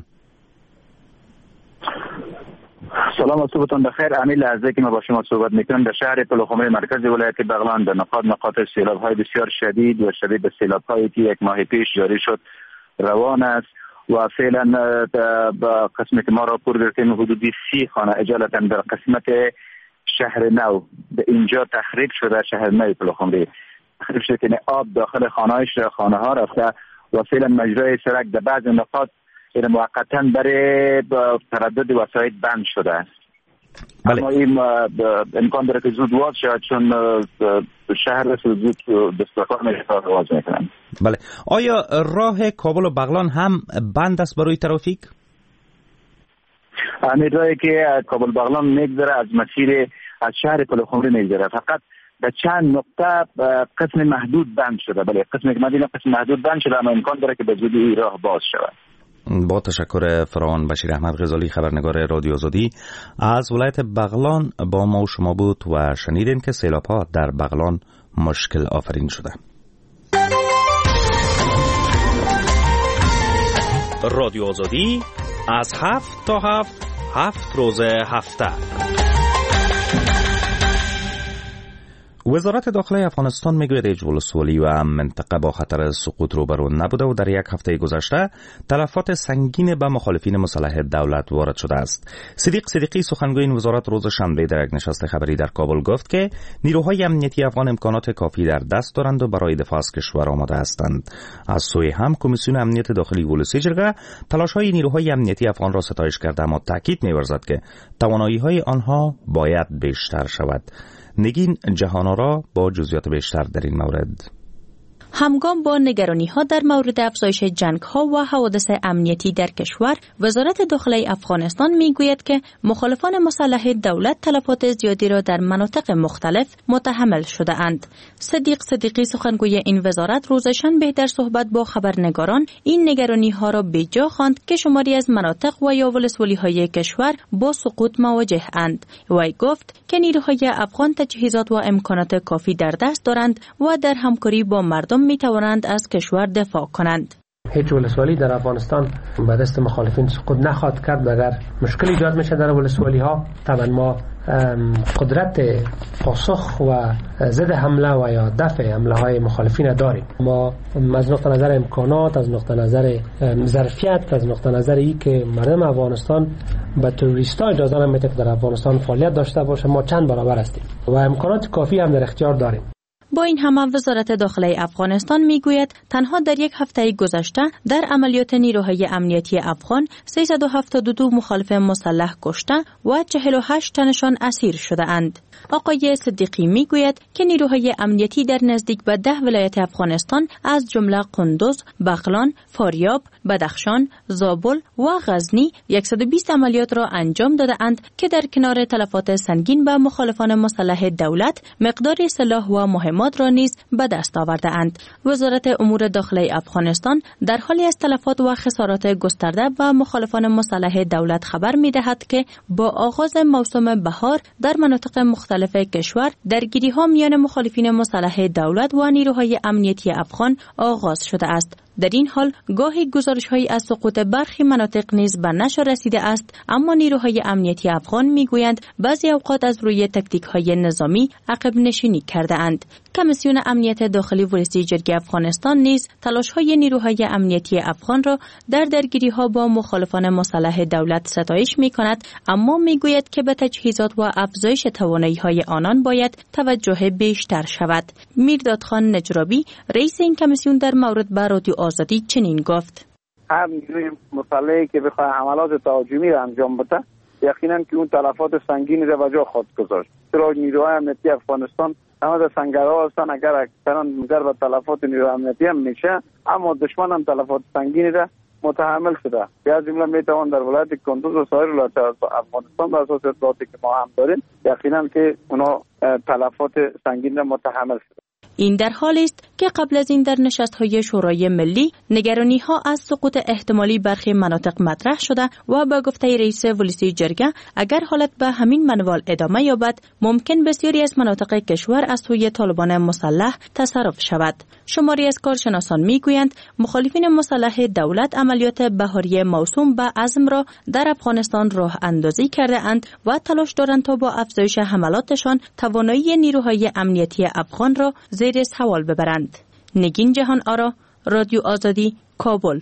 سلام و صبحتان بخیر. همین لحظه که ما با شما صحبت میکنم در شهر پلخمر مرکز ولایت بغلان در نقاط سیلاب‌های بسیار شدید و شبیه به سیلاب‌هایی که یک ماه پیش جاری شد روان است و فعلا با قسمت که ما را پر گرفتیم حدودی 30 خانه اجالتا در قسمت شهر نو به اینجا تخریب شده. شهر نو پلخمر تخریب شده که آب داخل خانه ها رفته و فعلا مجرای سرک در بعض نقاط موقتا برای تردد وسایط بند شده است. اما این امکان داره که زود واز شود چون شهر زود دستگاه واز میکنن. بله. آیا راه کابل و بغلان هم بند است برای ترافیک؟ همین راهی که کابل بغلان میگذره از مسیر از شهر پلخمری میگذره، فقط در چند نقطه قسم محدود بند شده. بله، قسم محدود بند شده اما امکان داره که به زودی راه باز شود. با تشکر فراوان. بشیر احمد غزالی خبرنگار رادیو آزادی از ولایت بغلان با ما و شما بود و شنیدیم که سیلاب‌ها در بغلان مشکل آفرین شده. رادیو آزادی از 7 تا 7 روز هفته. وزارت داخلی افغانستان میگوید هیچ ولسوالی و منطقه با خطر سقوط روبرو نبوده و در یک هفته گذشته تلفات سنگین به مخالفین مسلح دولت وارد شده است. صدیق صدیقی سخنگوی این وزارت روز شنبه در یک نشست خبری در کابل گفت که نیروهای امنیتی افغان امکانات کافی در دست دارند و برای دفاع از کشور آماده هستند. از سوی هم کمیسیون امنیت داخلی ولسی جرگه تلاش‌های نیروهای امنیتی افغان را ستایش کرده اما تاکید می‌ورزد که توانایی‌های آنها باید بیشتر شود. نگین جهان‌آرا با جزئیات بیشتر در این مورد. همگام با نگرانی‌ها در مورد افزایش جنگ‌ها و حوادث امنیتی در کشور، وزارت داخلی افغانستان می‌گوید که مخالفان مسلح دولت تلفات زیادی را در مناطق مختلف متحمل شده‌اند. صدیق صدیقی سخنگوی این وزارت روز شنبه در صحبت با خبرنگاران این نگرانی‌ها را بی‌جا خواند که شماری از مناطق و یا ولسوالی‌های کشور با سقوط مواجه‌اند. وی گفت که نیروهای افغان تجهیزات و امکانات کافی در دست دارند و در همکاری با مردم می توانند از کشور دفاع کنند. هیچ ولسوالی در افغانستان به دست مخالفین سقوط نخواهد کرد. اگر مشکل ایجاد میشه در ولسوالی ها، طبعا ما قدرت پاسخ و ضد حمله و یا دفع حمله های مخالفین داریم. ما از نقطه نظر امکانات، از نقطه نظر ظرفیت، از نقطه نظر این که مردم افغانستان به توریستا اجازه نمیده که در افغانستان فعالیت داشته باشه، ما چند برابر هستیم و امکانات کافی هم در اختیار داریم. با این همه وزارت داخلی افغانستان میگوید تنها در یک هفته گذشته در عملیات نیروهای امنیتی افغان 372 مخالف مسلح کشته و 48 تنشان اسیر شده اند. آقای صدیقی میگوید که نیروهای امنیتی در نزدیک به 10 ولایت افغانستان از جمله قندوز، بغلان، فاریاب، بدخشان، زابل و غزنی 120 عملیات را انجام داده اند که در کنار تلفات سنگین به مخالفان مسلح دولت مقدار سلاح و مهمات را نیز به دست آورده اند. وزارت امور داخلی افغانستان در حالی از تلفات و خسارات گسترده به مخالفان مسلح دولت خبر می‌دهد که با آغاز موسم بهار در مناطق مختلف کشور درگیری‌ها میان مخالفین مسلح دولت و نیروهای امنیتی افغان آغاز شده است. در این حال گاهی گزارش‌هایی از سقوط برخی مناطق نیز به نشر رسیده است، اما نیروهای امنیتی افغان میگویند بعضی اوقات از روی تکتیک‌های نظامی عقب نشینی کرده اند. کمیسیون امنیت داخلی و رئیس جمهوری افغانستان نیز تلاش‌های نیروهای امنیتی افغان را در درگیری‌ها با مخالفان مسلح دولت ستایش می‌کند، اما میگوید که به تجهیزات و افزایش توانایی‌های آنان باید توجه بیشتر شود. میرداد خان نجرابی رئیس این کمیسیون در مورد به رادیو آزادی چنین گفت: هر نیروی مسلحی که بخواد حملات تهاجمی را انجام بده یقینا که اون تلفات سنگینی را به جا خواهد گذاشت. چرا نیروهای امنیتی افغانستان همه در سنگرها هستن، اگر اکثرا منجر به تلفات نیروهای امنیتی هم میشه، اما دشمن هم تلفات سنگینی را متحمل شده. از جمله میتوان در ولایت کندوز و سایر ولایات افغانستان بر اساس اطلاعاتی که ما هم داریم یقینا که اونا تلفات سنگین را متحمل شده. این در حالی است که قبل از این در نشست‌های شورای ملی نگرانی‌ها از سقوط احتمالی برخی مناطق مطرح شده و با گفته رئیس ولسی جرگه اگر حالت به همین منوال ادامه یابد ممکن بسیاری از مناطق کشور از سوی طالبان مسلح تصرف شود. شماری از کارشناسان میگویند مخالفین مسلح دولت عملیات بهاری موسوم به عزم را در افغانستان راه اندازی کرده اند و تلاش دارند تا با افزایش حملاتشان توانایی نیروهای امنیتی افغان را زیر سوال ببرند. نگین جهان آرا، رادیو آزادی، کابل.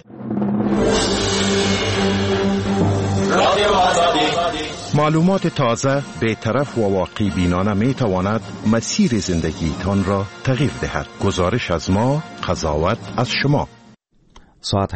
معلومات تازه، بی‌طرف و واقع بینانه می تواند مسیر زندگیتان را تغییر دهد. گزارش از ما، قضاوت از شما. ساعت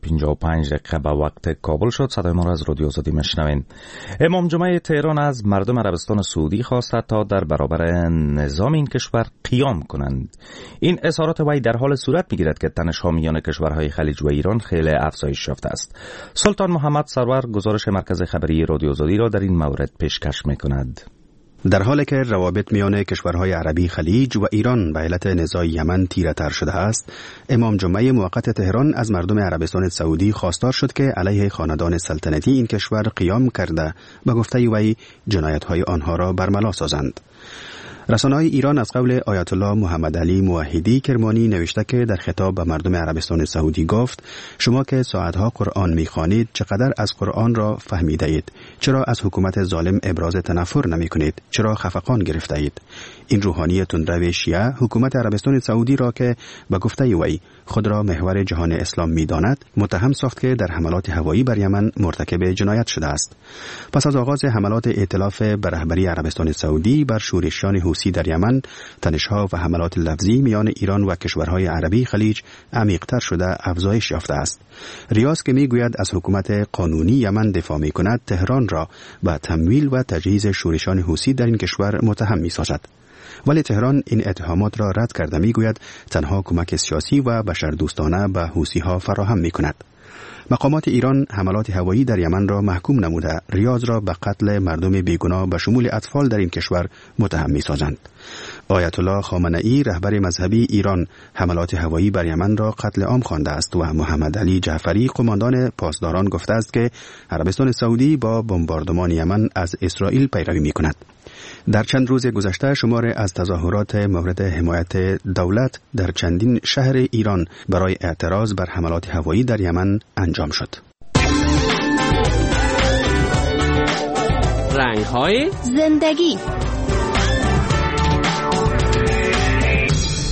7:55 به وقت کابل شد. صدای ما را از رادیو آزادی میشنوین. امام جمعه تهران از مردم عربستان سعودی خواسته تا در برابر نظام این کشور قیام کنند. این اظهارات وی در حال صورت میگیرد که تنش‌ها میان کشورهای خلیج و ایران خیلی افزایش یافته است. سلطان محمد سرور گزارش مرکز خبری رادیو آزادی را در این مورد پیشکش میکند. در حالی که روابط میان کشورهای عربی خلیج و ایران به علت نزاع یمن تیره‌تر شده است، امام جمعه موقت تهران از مردم عربستان سعودی خواستار شد که علیه خاندان سلطنتی این کشور قیام کرده به گفته وی جنایت‌های آنها را برملا سازند. رسانه‌های ایران از قول آیت الله محمد علی موحدی کرمانی نوشته که در خطاب به مردم عربستان سعودی گفت: شما که ساعتها قرآن می‌خوانید چقدر از قرآن را فهمیده اید؟ چرا از حکومت ظالم ابراز تنفر نمی‌کنید؟ چرا خفقان گرفته اید؟ این روحانی تندرو شیعه حکومت عربستان سعودی را که به گفته وی خود را محور جهان اسلام می‌داند متهم ساخت که در حملات هوایی بر یمن مرتکب جنایت شده است. پس از آغاز حملات ائتلاف به رهبری عربستان سعودی بر شورشیان حوثی در یمن، تنش‌ها و حملات لفظی میان ایران و کشورهای عربی خلیج عمیق‌تر شده افزایش یافته است. ریاض که میگوید از حکومت قانونی یمن دفاع می‌کند، تهران را به تمویل و تجهیز شورشیان حوثی در این کشور متهم می‌سازد. ولی تهران این اتهامات را رد کرده میگوید تنها کمک سیاسی و بشردوستانه به حوثی‌ها فراهم می‌کند. مقامات ایران حملات هوایی در یمن را محکوم نموده ریاض را به قتل مردم بیگناه به شمول اطفال در این کشور متهم می‌سازند. آیت الله خامنه‌ای رهبر مذهبی ایران حملات هوایی بر یمن را قتل عام خوانده است و محمد علی جعفری قماندان پاسداران گفته است که عربستان سعودی با بمباردمان یمن از اسرائیل پیروی می‌کند. در چند روز گذشته شماری از تظاهرات مورد حمایت دولت در چندین شهر ایران برای اعتراض بر حملات هوایی در یمن انجام شد. رنگ‌های زندگی.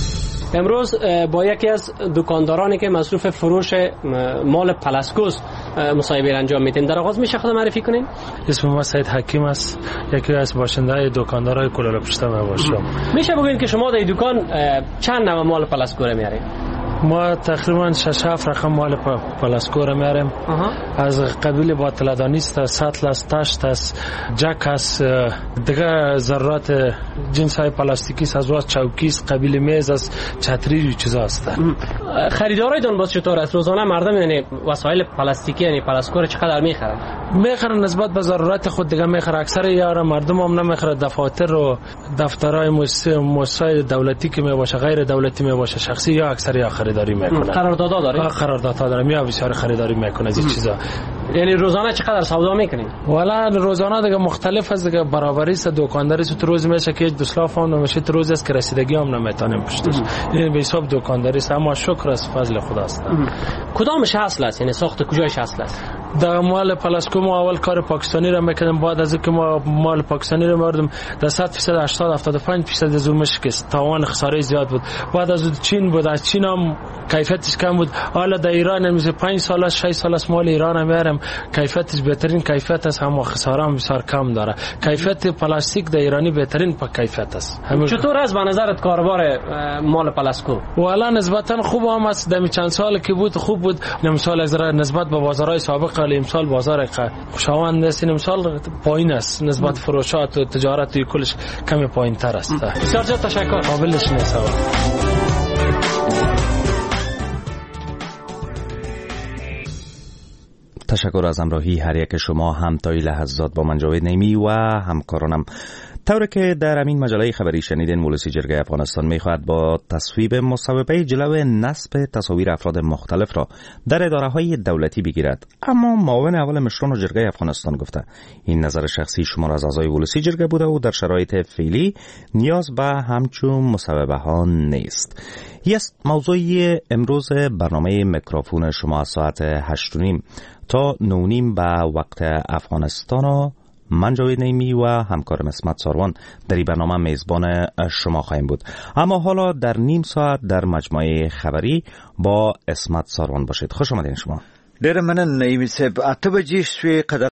امروز با یکی از دکاندارانی که مصروف فروش مال پلاسکوس مصاحبه انجام میدین؟ در آغاز میشه خود معرفی کنین؟ اسم ما سید حکیم است، یکی از باشنده‌های دکاندارای کلال پشت ما باشم. میشه بگین که شما در دکان چند نوع مال پلاسکور میارید؟ ما تقریبا 6-7 رقم مال پلاسکور میاریم. از قبیل باطلدانی است، سطل است، تاشت است، جک است، دیگه ذرات جنس های پلاستیکی است، از واس چوکی است، قبیل میز است، چتری و چیزا است. خریدارای دنباس چطور است؟ روزانه مردم یعنی وسایل پلاستیکی یعنی پلاسکور چقدر میخرن؟ میخرن نسبت به ضرورت خود دیگه میخرن. اکثر یارا مردم هم نمیخره. دفاتر و دفترهای مؤسسات دولتی که میباشه، غیر دولتی میباشه، شخصی یا اکثر یا خریداری میکنه. قراردادها داره؟ قراردادها داره. یا بسیار خریداری میکنه از این چیزا. یعنی روزانه چقدر سودا میکنین؟ والا روزانه دیگه مختلف است دیگه. برابری است، دکانداری است. تو روز میشه که دسلاف هم نمیشه، تو روز است که رسیدگی هم نمیتونیم پشتش. این به حساب دکانداری است. اما شکر است، فضل خداست. کدامش اصل است؟ یعنی ساخت کجایش اصل است؟ در مال پلاسکو ما اول کار پاکستانی را میکردیم. بعد از اینکه ما مال پاکستانی را می‌آوردیم در 100% 80-75% از اون مشکست، تاوان خساره زیاد بود. بعد از چین بود، از چین هم کیفیتش کم بود. حالا در ایران میشه 5 سال 6 سال مال ایران میارم، کیفیتش بهترین کیفیت است، اما خساره هم بسیار کم داره. کیفیت پلاستیک در ایرانی بهترین کیفیت است. چطور است به نظرت کاروبار مال پلاسکو؟ والا نسبتا خوب هم است. در چند سال که بود خوب بود. امسال از نسبت به بازارهای سابق امسال بازار خوشایند است. امسال پایین است نسبت فروشات و تجارت و کلش کمی پایین تر است. بسیار تشکر. قابلش نیست. تشکر از همراهی هر یک شما. هم تا این لحظات با من جاوید نیمی و همکارانم. طوری که در همین مجله خبری شنیدین، مولسی جرگه افغانستان میخواهد با تصویب مصوبه جلو نصب تصاویر افراد مختلف را در اداره‌های دولتی بگیرد. اما معاون اول مشران جرگه افغانستان گفته این نظر شخصی شمار از اعضای مولسی جرگه بوده و در شرایط فعلی نیاز به همچون مصوبه ها نیست. این است موضوع امروز برنامه میکروفون شما از ساعت 8:30 تا 9:30 به وقت افغانستان. من جاوید نیمی و همکارم اسمت ساروان در این برنامه میزبان شما خواهیم بود. اما حالا در نیم ساعت در مجموعه خبری با اسمت ساروان باشید. خوش آمدین شما. ډېر مننه نیمی صاحب. 8 بجې شوې.